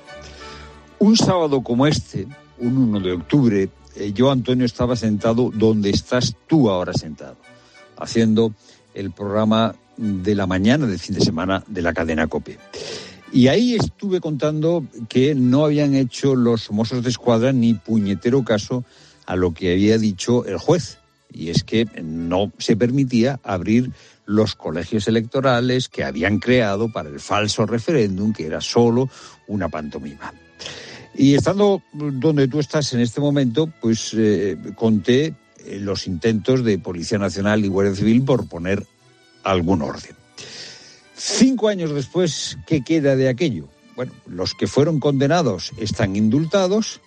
Un sábado como este, un uno de octubre, eh, yo, Antonio, estaba sentado donde estás tú ahora sentado, haciendo el programa de la mañana del fin de semana de la cadena COPE. Y ahí estuve contando que no habían hecho los Mossos de Escuadra ni puñetero caso a lo que había dicho el juez. Y es que no se permitía abrir los colegios electorales que habían creado para el falso referéndum, que era solo una pantomima. Y estando donde tú estás en este momento, pues eh, conté los intentos de Policía Nacional y Guardia Civil por poner algún orden. Cinco años después, ¿qué queda de aquello? Bueno, los que fueron condenados están indultados,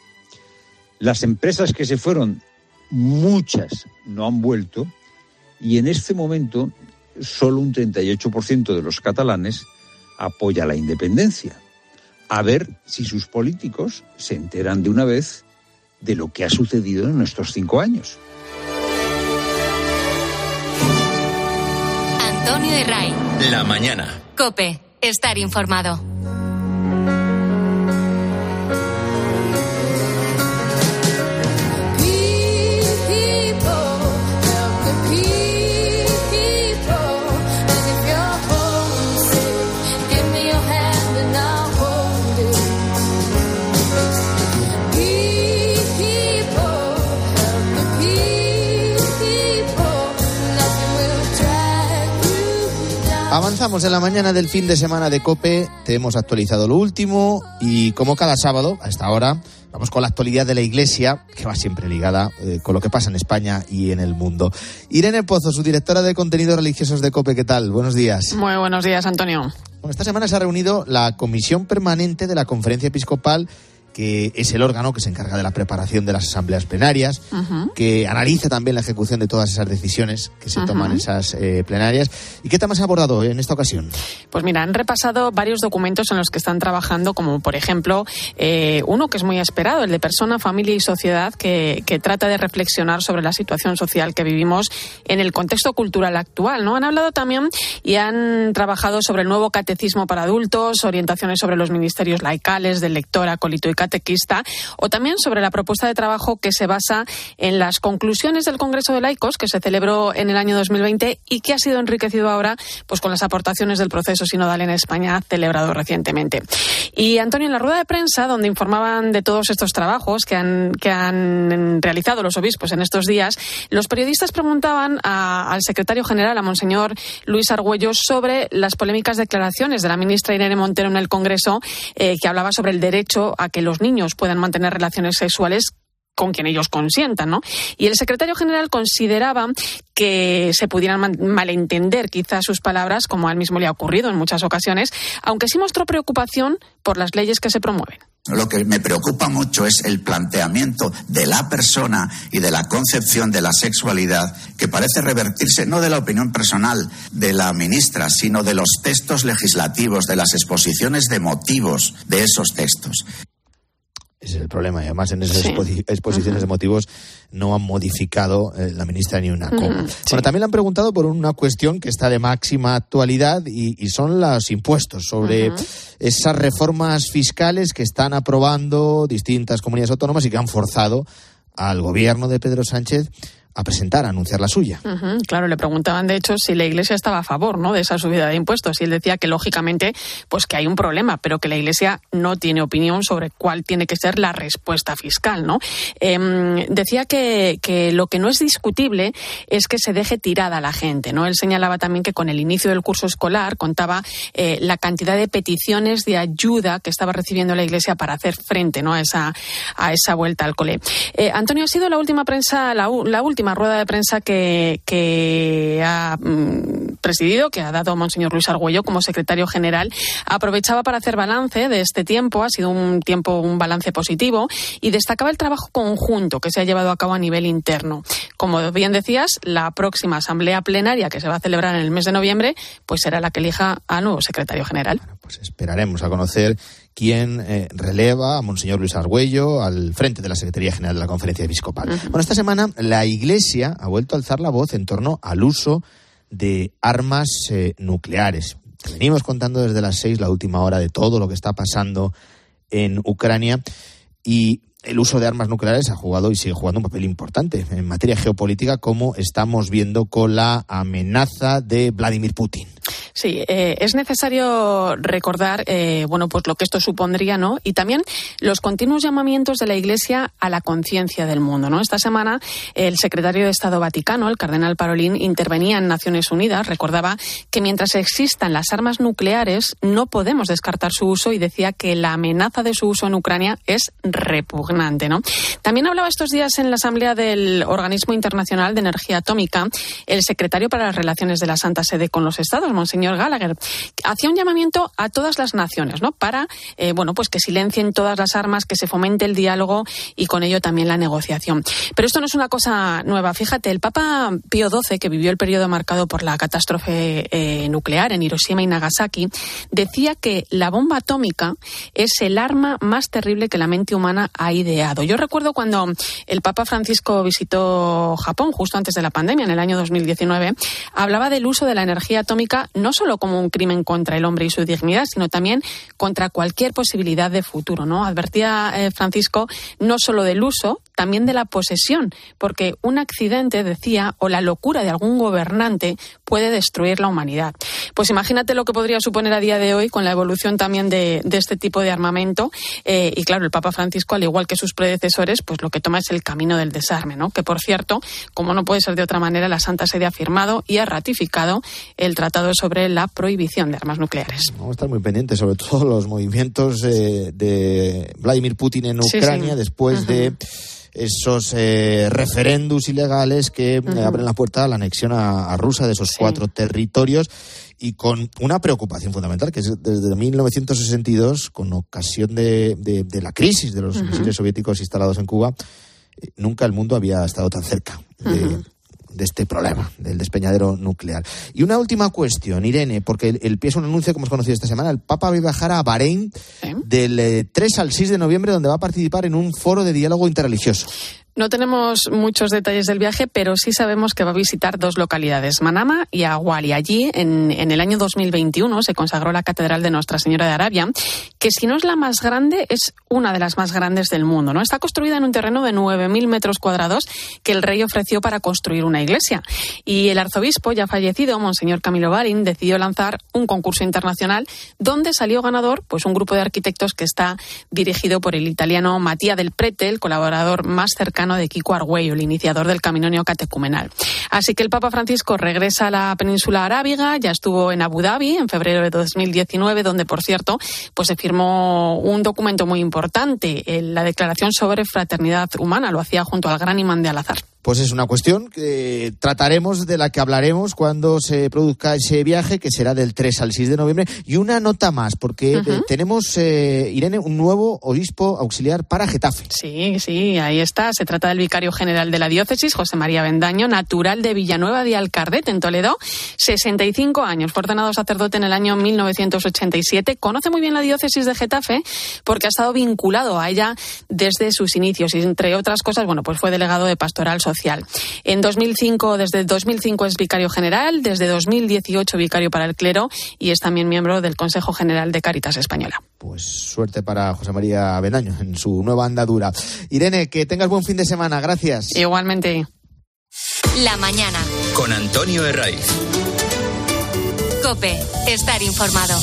las empresas que se fueron, muchas no han vuelto, y en este momento solo un treinta y ocho por ciento de los catalanes apoya la independencia. A ver si sus políticos se enteran de una vez de lo que ha sucedido en estos cinco años. Antonio de Ray. La mañana. COPE. Estar informado. Avanzamos en la mañana del fin de semana de COPE, te hemos actualizado lo último y como cada sábado, a esta hora, vamos con la actualidad de la Iglesia, que va siempre ligada eh, con lo que pasa en España y en el mundo. Irene Pozo, su directora de contenidos religiosos de COPE, ¿qué tal? Buenos días. Muy buenos días, Antonio. Bueno, esta semana se ha reunido la Comisión Permanente de la Conferencia Episcopal, que es el órgano que se encarga de la preparación de las asambleas plenarias, uh-huh. que analiza también la ejecución de todas esas decisiones que se uh-huh. toman en esas eh, plenarias. ¿Y qué temas ha abordado en esta ocasión? Pues mira, han repasado varios documentos en los que están trabajando, como por ejemplo eh, uno que es muy esperado, el de Persona, Familia y Sociedad, que, que trata de reflexionar sobre la situación social que vivimos en el contexto cultural actual, ¿no? Han hablado también y han trabajado sobre el nuevo catecismo para adultos, orientaciones sobre los ministerios laicales del lector, acólito y catequista, o también sobre la propuesta de trabajo que se basa en las conclusiones del Congreso de Laicos que se celebró en el año dos mil veinte y que ha sido enriquecido ahora pues con las aportaciones del proceso sinodal en España celebrado recientemente. Y Antonio, en la rueda de prensa donde informaban de todos estos trabajos que han, que han realizado los obispos en estos días, los periodistas preguntaban a, al secretario general, a Monseñor Luis Argüello, sobre las polémicas declaraciones de la ministra Irene Montero en el Congreso, eh, que hablaba sobre el derecho a que los niños puedan mantener relaciones sexuales con quien ellos consientan, ¿no? Y el secretario general consideraba que se pudieran man- malentender quizás sus palabras, como a él mismo le ha ocurrido en muchas ocasiones, aunque sí mostró preocupación por las leyes que se promueven. Lo que me preocupa mucho es el planteamiento de la persona y de la concepción de la sexualidad, que parece revertirse no de la opinión personal de la ministra, sino de los textos legislativos, de las exposiciones de motivos de esos textos. Ese es el problema. Y además, en esas Sí. expo- exposiciones uh-huh. de motivos no han modificado eh, la ministra ni una coma. Uh-huh. Sí. Bueno, también le han preguntado por una cuestión que está de máxima actualidad y, y son los impuestos, sobre uh-huh. esas reformas fiscales que están aprobando distintas comunidades autónomas y que han forzado al gobierno de Pedro Sánchez a presentar, a anunciar la suya. Uh-huh, claro, le preguntaban de hecho si la Iglesia estaba a favor, ¿no?, de esa subida de impuestos, y él decía que lógicamente pues que hay un problema, pero que la Iglesia no tiene opinión sobre cuál tiene que ser la respuesta fiscal, ¿no? Eh, decía que, que lo que no es discutible es que se deje tirada a la gente, ¿no? Él señalaba también que con el inicio del curso escolar contaba eh, la cantidad de peticiones de ayuda que estaba recibiendo la Iglesia para hacer frente, ¿no?, a esa a esa vuelta al cole. Eh, Antonio, ha sido la última prensa, la, la última rueda de prensa que, que ha mm, presidido, que ha dado Monseñor Luis Argüello como secretario general. Aprovechaba para hacer balance de este tiempo, ha sido un tiempo, un balance positivo, y destacaba el trabajo conjunto que se ha llevado a cabo a nivel interno. Como bien decías, la próxima asamblea plenaria que se va a celebrar en el mes de noviembre, pues será la que elija al nuevo secretario general. Bueno, pues esperaremos a conocer quién eh, releva a Monseñor Luis Argüello al frente de la Secretaría General de la Conferencia Episcopal. Uh-huh. Bueno, esta semana la Iglesia ha vuelto a alzar la voz en torno al uso de armas eh, nucleares. Te venimos contando desde las seis, la última hora, de todo lo que está pasando en Ucrania, y el uso de armas nucleares ha jugado y sigue jugando un papel importante en materia geopolítica, como estamos viendo con la amenaza de Vladimir Putin. Sí, eh, es necesario recordar, eh, bueno, pues lo que esto supondría, ¿no? Y también los continuos llamamientos de la Iglesia a la conciencia del mundo, ¿no? Esta semana el secretario de Estado Vaticano, el cardenal Parolin, intervenía en Naciones Unidas, recordaba que mientras existan las armas nucleares no podemos descartar su uso, y decía que la amenaza de su uso en Ucrania es repugnante, ¿no? También hablaba estos días en la Asamblea del Organismo Internacional de Energía Atómica el secretario para las Relaciones de la Santa Sede con los Estados, Monseñor Gallagher. Hacía un llamamiento a todas las naciones, ¿no?, para eh, bueno, pues que silencien todas las armas, que se fomente el diálogo y con ello también la negociación. Pero esto no es una cosa nueva. Fíjate, el Papa Pío doce, que vivió el periodo marcado por la catástrofe eh, nuclear en Hiroshima y Nagasaki, decía que la bomba atómica es el arma más terrible que la mente humana ha ideado. Yo recuerdo cuando el Papa Francisco visitó Japón justo antes de la pandemia, en el año dos mil diecinueve, hablaba del uso de la energía atómica no solo como un crimen contra el hombre y su dignidad, sino también contra cualquier posibilidad de futuro, ¿no? Advertía eh, Francisco no solo del uso, también de la posesión, porque un accidente, decía, o la locura de algún gobernante puede destruir la humanidad. Pues imagínate lo que podría suponer a día de hoy con la evolución también de, de este tipo de armamento. Eh, y claro, el Papa Francisco, al igual que sus predecesores, pues lo que toma es el camino del desarme, ¿no? Que, por cierto, como no puede ser de otra manera, la Santa Sede ha firmado y ha ratificado el Tratado sobre la prohibición de armas nucleares. Vamos a estar muy pendientes, sobre todo los movimientos eh, de Vladimir Putin en Ucrania, sí, sí. después uh-huh. de esos eh, referéndums ilegales que uh-huh. eh, abren la puerta a la anexión a, a Rusia de esos sí. cuatro territorios, y con una preocupación fundamental, que es desde mil novecientos sesenta y dos, con ocasión de, de, de la crisis de los uh-huh. misiles soviéticos instalados en Cuba, eh, nunca el mundo había estado tan cerca de... Uh-huh. de este problema del despeñadero nuclear. Y una última cuestión, Irene, porque el, el P I es un anuncio que hemos conocido esta semana. El Papa va a viajar a Bahrein ¿Sí? del eh, tres al seis de noviembre, donde va a participar en un foro de diálogo interreligioso. No tenemos muchos detalles del viaje, pero sí sabemos que va a visitar dos localidades, Manama y Agual. Y allí, en, en el año dos mil veintiuno, se consagró la Catedral de Nuestra Señora de Arabia, que si no es la más grande, es una de las más grandes del mundo, ¿no? Está construida en un terreno de nueve mil metros cuadrados que el rey ofreció para construir una iglesia. Y el arzobispo, ya fallecido, Monseñor Camilo Barin, decidió lanzar un concurso internacional donde salió ganador pues un grupo de arquitectos que está dirigido por el italiano Mattia Del Prete, el colaborador más cercano de Kiko Argüello, el iniciador del camino neocatecumenal. Así que el Papa Francisco regresa a la península arábiga, ya estuvo en Abu Dhabi en febrero de dos mil diecinueve, donde, por cierto, pues se firmó un documento muy importante, la Declaración sobre Fraternidad Humana, lo hacía junto al gran imán de Al-Azhar. Pues es una cuestión que trataremos, de la que hablaremos cuando se produzca ese viaje, que será del tres al seis de noviembre. Y una nota más, porque uh-huh. eh, tenemos, eh, Irene, un nuevo obispo auxiliar para Getafe. Sí, sí, ahí está. Se trata del vicario general de la diócesis, José María Bendaño, natural de Villanueva de Alcardet, en Toledo. sesenta y cinco años, fue ordenado sacerdote en el año mil novecientos ochenta y siete. Conoce muy bien la diócesis de Getafe porque ha estado vinculado a ella desde sus inicios. Y entre otras cosas, bueno, pues fue delegado de pastoral social. Social. En dos mil cinco, desde dos mil cinco es vicario general, desde dos mil dieciocho vicario para el clero y es también miembro del Consejo General de Cáritas Española. Pues suerte para José María Bendaño en su nueva andadura. Irene, que tengas buen fin de semana. Gracias. Igualmente. La mañana. Con Antonio Herraiz. COPE. Estar informado.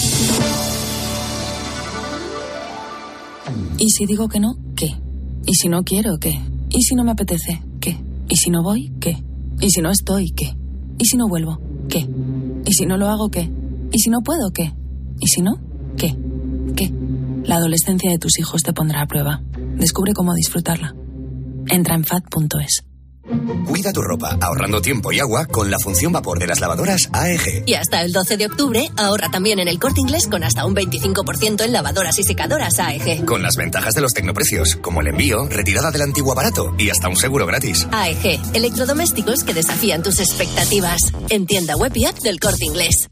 ¿Y si digo que no? ¿Qué? ¿Y si no quiero? ¿Qué? ¿Y si no me apetece? ¿Qué? ¿Y si no voy? ¿Qué? ¿Y si no estoy? ¿Qué? ¿Y si no vuelvo? ¿Qué? ¿Y si no lo hago? ¿Qué? ¿Y si no puedo? ¿Qué? ¿Y si no? ¿Qué? ¿Qué? La adolescencia de tus hijos te pondrá a prueba. Descubre cómo disfrutarla. Entra en fat punto es. Cuida tu ropa ahorrando tiempo y agua con la función vapor de las lavadoras A E G. Y hasta el doce de octubre ahorra también en El Corte Inglés con hasta un veinticinco por ciento en lavadoras y secadoras A E G. Con las ventajas de los tecnoprecios, como el envío, retirada del antiguo aparato y hasta un seguro gratis. A E G, electrodomésticos que desafían tus expectativas. En tienda web y app del Corte Inglés.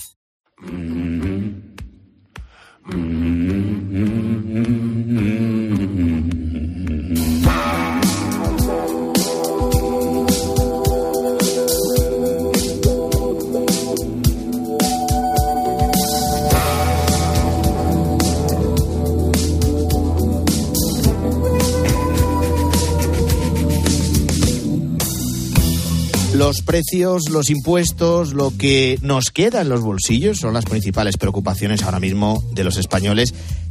Los precios, los impuestos, lo que nos queda en los bolsillos son las principales preocupaciones ahora mismo de los españoles.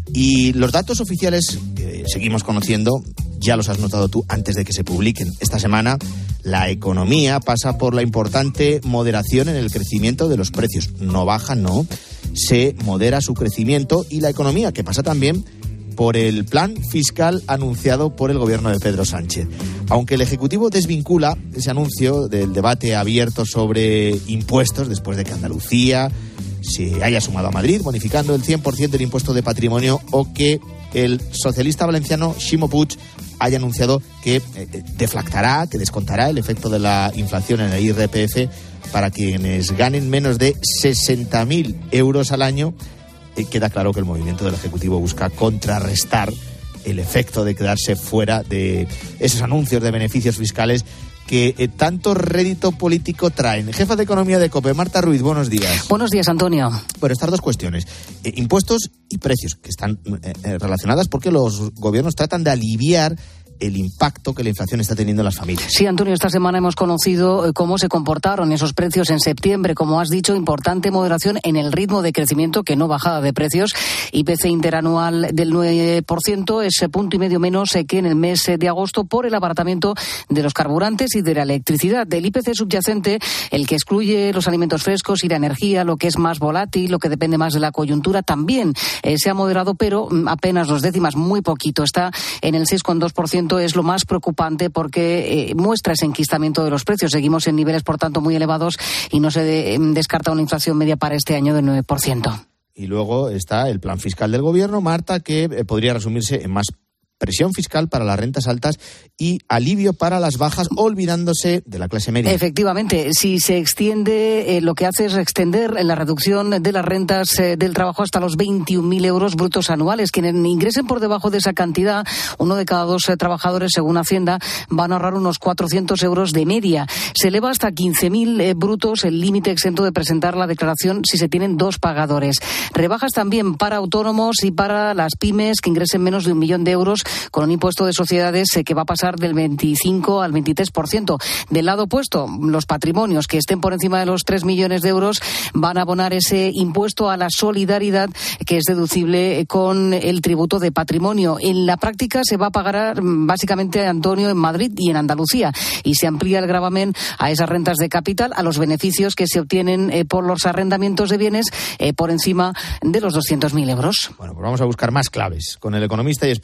Y los datos oficiales que seguimos conociendo, ya los has notado tú antes de que se publiquen. Esta semana la economía pasa por la importante moderación en el crecimiento de los precios. No baja, no. Se modera su crecimiento y la economía, que pasa también por el plan fiscal anunciado por el gobierno de Pedro Sánchez. Aunque el Ejecutivo desvincula ese anuncio del debate abierto sobre impuestos después de que Andalucía se haya sumado a Madrid, bonificando el cien por ciento del impuesto de patrimonio, o que el socialista valenciano Ximo Puig haya anunciado que eh, deflactará, que descontará el efecto de la inflación en el I R P F para quienes ganen menos de sesenta mil euros al año. Queda claro que el movimiento del Ejecutivo busca contrarrestar el efecto de quedarse fuera de esos anuncios de beneficios fiscales que eh, tanto rédito político traen. Jefa de Economía de COPE, Marta Ruiz, buenos días. Buenos días, Antonio. Bueno, estas dos cuestiones, eh, impuestos y precios, que están eh, relacionadas porque los gobiernos tratan de aliviar el impacto que la inflación está teniendo en las familias. Sí, Antonio, esta semana hemos conocido cómo se comportaron esos precios en septiembre. Como has dicho, importante moderación en el ritmo de crecimiento, que no bajada de precios. I P C interanual del nueve por ciento, ese punto y medio menos que en el mes de agosto por el abaratamiento de los carburantes y de la electricidad. Del I P C subyacente, el que excluye los alimentos frescos y la energía, lo que es más volátil, lo que depende más de la coyuntura, también eh, se ha moderado, pero apenas dos décimas, muy poquito. Está en el seis coma dos por ciento. Es lo más preocupante porque eh, muestra ese enquistamiento de los precios. Seguimos en niveles, por tanto, muy elevados y no se de, descarta una inflación media para este año del nueve por ciento. Y luego está el plan fiscal del gobierno, Marta, que eh, podría resumirse en más presión fiscal para las rentas altas y alivio para las bajas, olvidándose de la clase media. Efectivamente, si se extiende, eh, lo que hace es extender la reducción de las rentas eh, del trabajo hasta los veintiún mil euros brutos anuales. Quienes ingresen por debajo de esa cantidad, uno de cada dos eh, trabajadores, según Hacienda, van a ahorrar unos cuatrocientos euros de media. Se eleva hasta quince mil eh, brutos el límite exento de presentar la declaración si se tienen dos pagadores. Rebajas también para autónomos y para las pymes que ingresen menos de un millón de euros, con un impuesto de sociedades que va a pasar del veinticinco al veintitrés por ciento. Del lado opuesto, los patrimonios que estén por encima de los tres millones de euros van a abonar ese impuesto a la solidaridad, que es deducible con el tributo de patrimonio. En la práctica se va a pagar básicamente, Antonio, en Madrid y en Andalucía, y se amplía el gravamen a esas rentas de capital, a los beneficios que se obtienen eh, por los arrendamientos de bienes eh, por encima de los doscientos mil euros. Bueno, pues vamos a buscar más claves con el economista y experto fiscal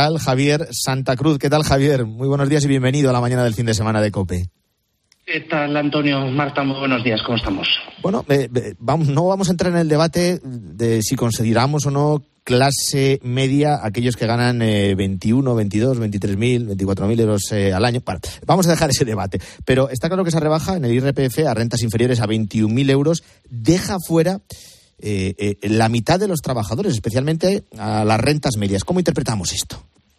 fiscal Javier Santa Cruz. ¿Qué tal, Javier? Muy buenos días y bienvenido a la mañana del fin de semana de COPE. ¿Qué tal, Antonio? Marta, muy buenos días, ¿cómo estamos? Bueno, eh, eh, vamos, no vamos a entrar en el debate de si consideramos o no clase media aquellos que ganan eh, veintiuno, veintidós, veintitrés mil, veinticuatro mil euros eh, al año. Bueno, vamos a dejar ese debate. Pero está claro que esa rebaja en el I R P F a rentas inferiores a veintiún mil euros deja fuera eh, eh, la mitad de los trabajadores, especialmente a las rentas medias. ¿Cómo interpretamos esto?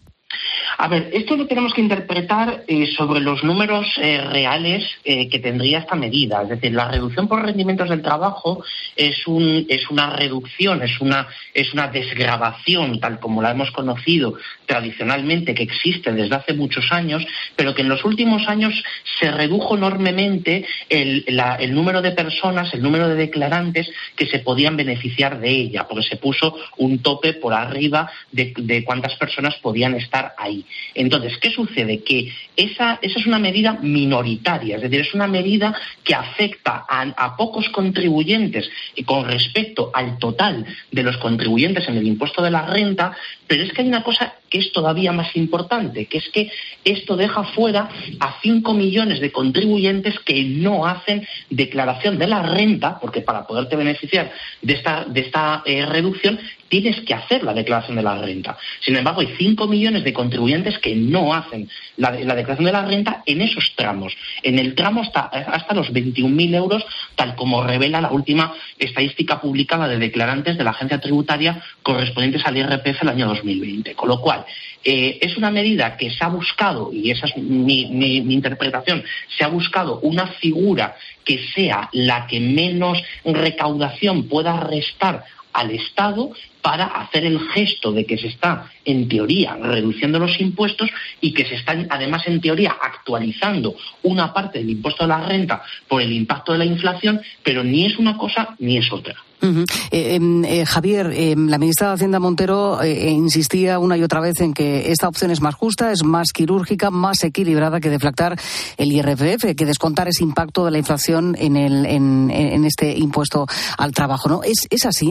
A ver, esto lo tenemos que interpretar eh, sobre los números eh, reales eh, que tendría esta medida. Es decir, la reducción por rendimientos del trabajo es un es una reducción, es una es una desgravación, tal como la hemos conocido tradicionalmente, que existe desde hace muchos años, pero que en los últimos años se redujo enormemente el, la, el número de personas, el número de declarantes que se podían beneficiar de ella, porque se puso un tope por arriba de, de cuántas personas podían estar ahí. Entonces, ¿qué sucede? Que esa, esa es una medida minoritaria, es decir, es una medida que afecta a, a pocos contribuyentes con respecto al total de los contribuyentes en el impuesto de la renta, pero es que hay una cosa que es todavía más importante, que es que esto deja fuera a cinco millones de contribuyentes que no hacen declaración de la renta, porque para poderte beneficiar de esta, de esta eh, reducción tienes que hacer la declaración de la renta. Sin embargo, hay cinco millones de contribuyentes que no hacen la, la declaración de la renta en esos tramos. En el tramo hasta, hasta los veintiún mil euros, tal como revela la última estadística publicada de declarantes de la agencia tributaria correspondientes al I R P F del año dos mil veinte. Con lo cual, eh, es una medida que se ha buscado, y esa es mi, mi, mi interpretación, se ha buscado una figura que sea la que menos recaudación pueda restar al Estado para hacer el gesto de que se está, en teoría, reduciendo los impuestos y que se está, además, en teoría, actualizando una parte del impuesto de la renta por el impacto de la inflación, pero ni es una cosa ni es otra. Uh-huh. Eh, eh, Javier, eh, la ministra de Hacienda Montero eh, insistía una y otra vez en que esta opción es más justa, es más quirúrgica, más equilibrada que deflactar el I R P F, que descontar ese impacto de la inflación en, el, en, en este impuesto al trabajo, ¿no? ¿Es, es así?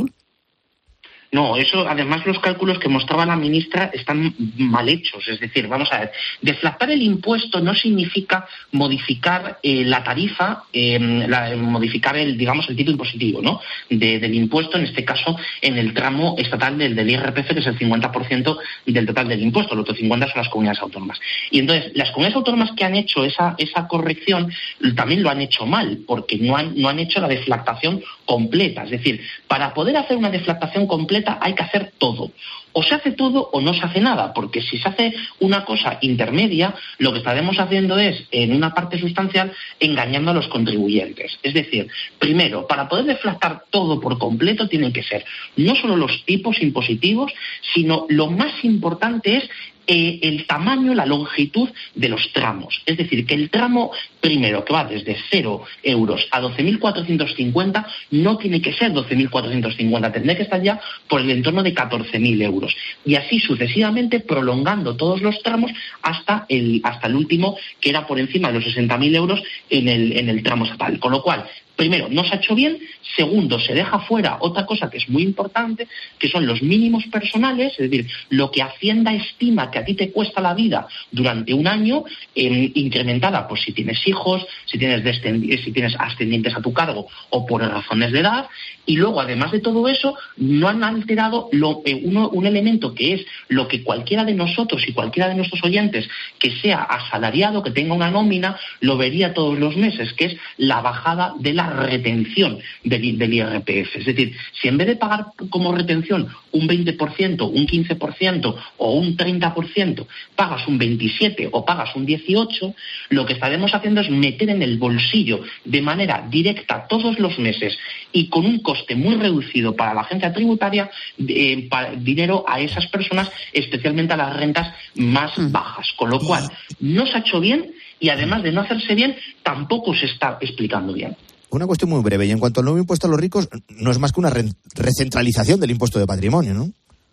No, eso, además, los cálculos que mostraba la ministra están mal hechos. Es decir, vamos a ver, deflactar el impuesto no significa modificar eh, la tarifa, eh, la, modificar el, digamos, el tipo impositivo, ¿no?, de, del impuesto, en este caso, en el tramo estatal del, del I R P F, que es el cincuenta por ciento del total del impuesto. El otro cincuenta por ciento son las comunidades autónomas. Y entonces, las comunidades autónomas que han hecho esa, esa corrección también lo han hecho mal, porque no han, no han hecho la deflactación completa. Es decir, para poder hacer una deflactación completa hay que hacer todo. O se hace todo o no se hace nada, porque si se hace una cosa intermedia, lo que estaremos haciendo es, en una parte sustancial, engañando a los contribuyentes. Es decir, primero, para poder deflactar todo por completo, tienen que ser no solo los tipos impositivos, sino lo más importante es Eh, el tamaño, la longitud de los tramos. Es decir, que el tramo primero, que va desde cero euros a doce mil cuatrocientos cincuenta, no tiene que ser doce mil cuatrocientos cincuenta, tendría que estar ya por el entorno de catorce mil euros. Y así sucesivamente, prolongando todos los tramos hasta el, hasta el último, que era por encima de los sesenta mil euros en el, en el tramo estatal. Con lo cual, primero, no se ha hecho bien. Segundo, se deja fuera otra cosa que es muy importante, que son los mínimos personales, es decir, lo que Hacienda estima que a ti te cuesta la vida durante un año, eh, incrementada, pues si tienes hijos, si tienes, descendi- si tienes ascendientes a tu cargo o por razones de edad. Y luego, además de todo eso, no han alterado lo, eh, uno, un elemento que es lo que cualquiera de nosotros y cualquiera de nuestros oyentes que sea asalariado, que tenga una nómina, lo vería todos los meses, que es la bajada de la retención del, del I R P F. Es decir, si en vez de pagar como retención un veinte por ciento, un quince por ciento o un treinta por ciento, pagas un veintisiete por ciento o pagas un dieciocho por ciento, lo que estaremos haciendo es meter en el bolsillo de manera directa todos los meses y con un coste muy reducido para la agencia tributaria eh, para dinero a esas personas, especialmente a las rentas más bajas. Con lo cual, no se ha hecho bien y, además de no hacerse bien, tampoco se está explicando bien. Una cuestión muy breve, y en cuanto al nuevo impuesto a los ricos, no es más que una re- recentralización del impuesto de patrimonio, ¿no?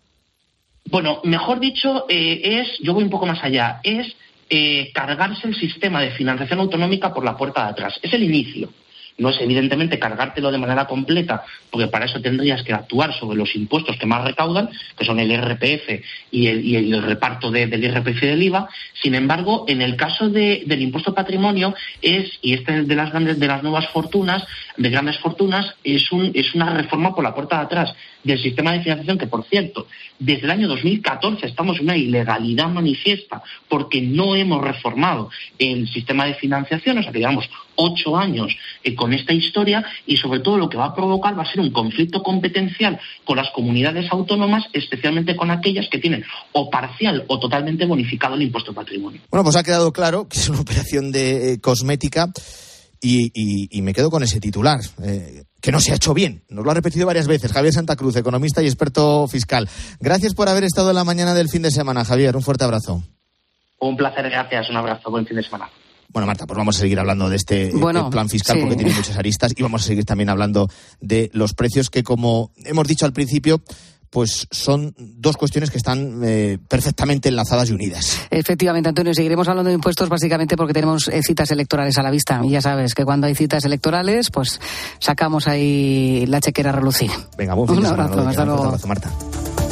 Bueno, mejor dicho, eh, es, yo voy un poco más allá, es eh, cargarse el sistema de financiación autonómica por la puerta de atrás. Es el inicio. no es evidentemente cargártelo de manera completa, porque para eso tendrías que actuar sobre los impuestos que más recaudan, que son el I R P F y el, y el reparto de, del I R P F y del I V A. Sin embargo, en el caso de, del impuesto patrimonio es, y este es de las grandes, de las nuevas fortunas, de grandes fortunas, es un, es una reforma por la puerta de atrás del sistema de financiación que, por cierto, desde el año dos mil catorce estamos en una ilegalidad manifiesta porque no hemos reformado el sistema de financiación, o sea que llevamos ocho años eh, con esta historia, y sobre todo lo que va a provocar va a ser un conflicto competencial con las comunidades autónomas, especialmente con aquellas que tienen o parcial o totalmente bonificado el impuesto patrimonio. Bueno, pues ha quedado claro que es una operación de eh, cosmética y, y, y me quedo con ese titular, eh, que no se ha hecho bien. Nos lo ha repetido varias veces Javier Santa Cruz, economista y experto fiscal. Gracias por haber estado en la mañana del fin de semana, Javier. Un fuerte abrazo. Un placer, gracias. Un abrazo. Buen fin de semana. Bueno, Marta, pues vamos a seguir hablando de este bueno, plan fiscal, sí, porque tiene muchas aristas, y vamos a seguir también hablando de los precios que, como hemos dicho al principio, pues son dos cuestiones que están eh, perfectamente enlazadas y unidas. Efectivamente, Antonio, seguiremos hablando de impuestos básicamente porque tenemos eh, citas electorales a la vista. Y ya sabes que cuando hay citas electorales, pues sacamos ahí la chequera a relucir. Venga, buen fin Un de semana. abrazo, hasta luego. Un abrazo, Marta.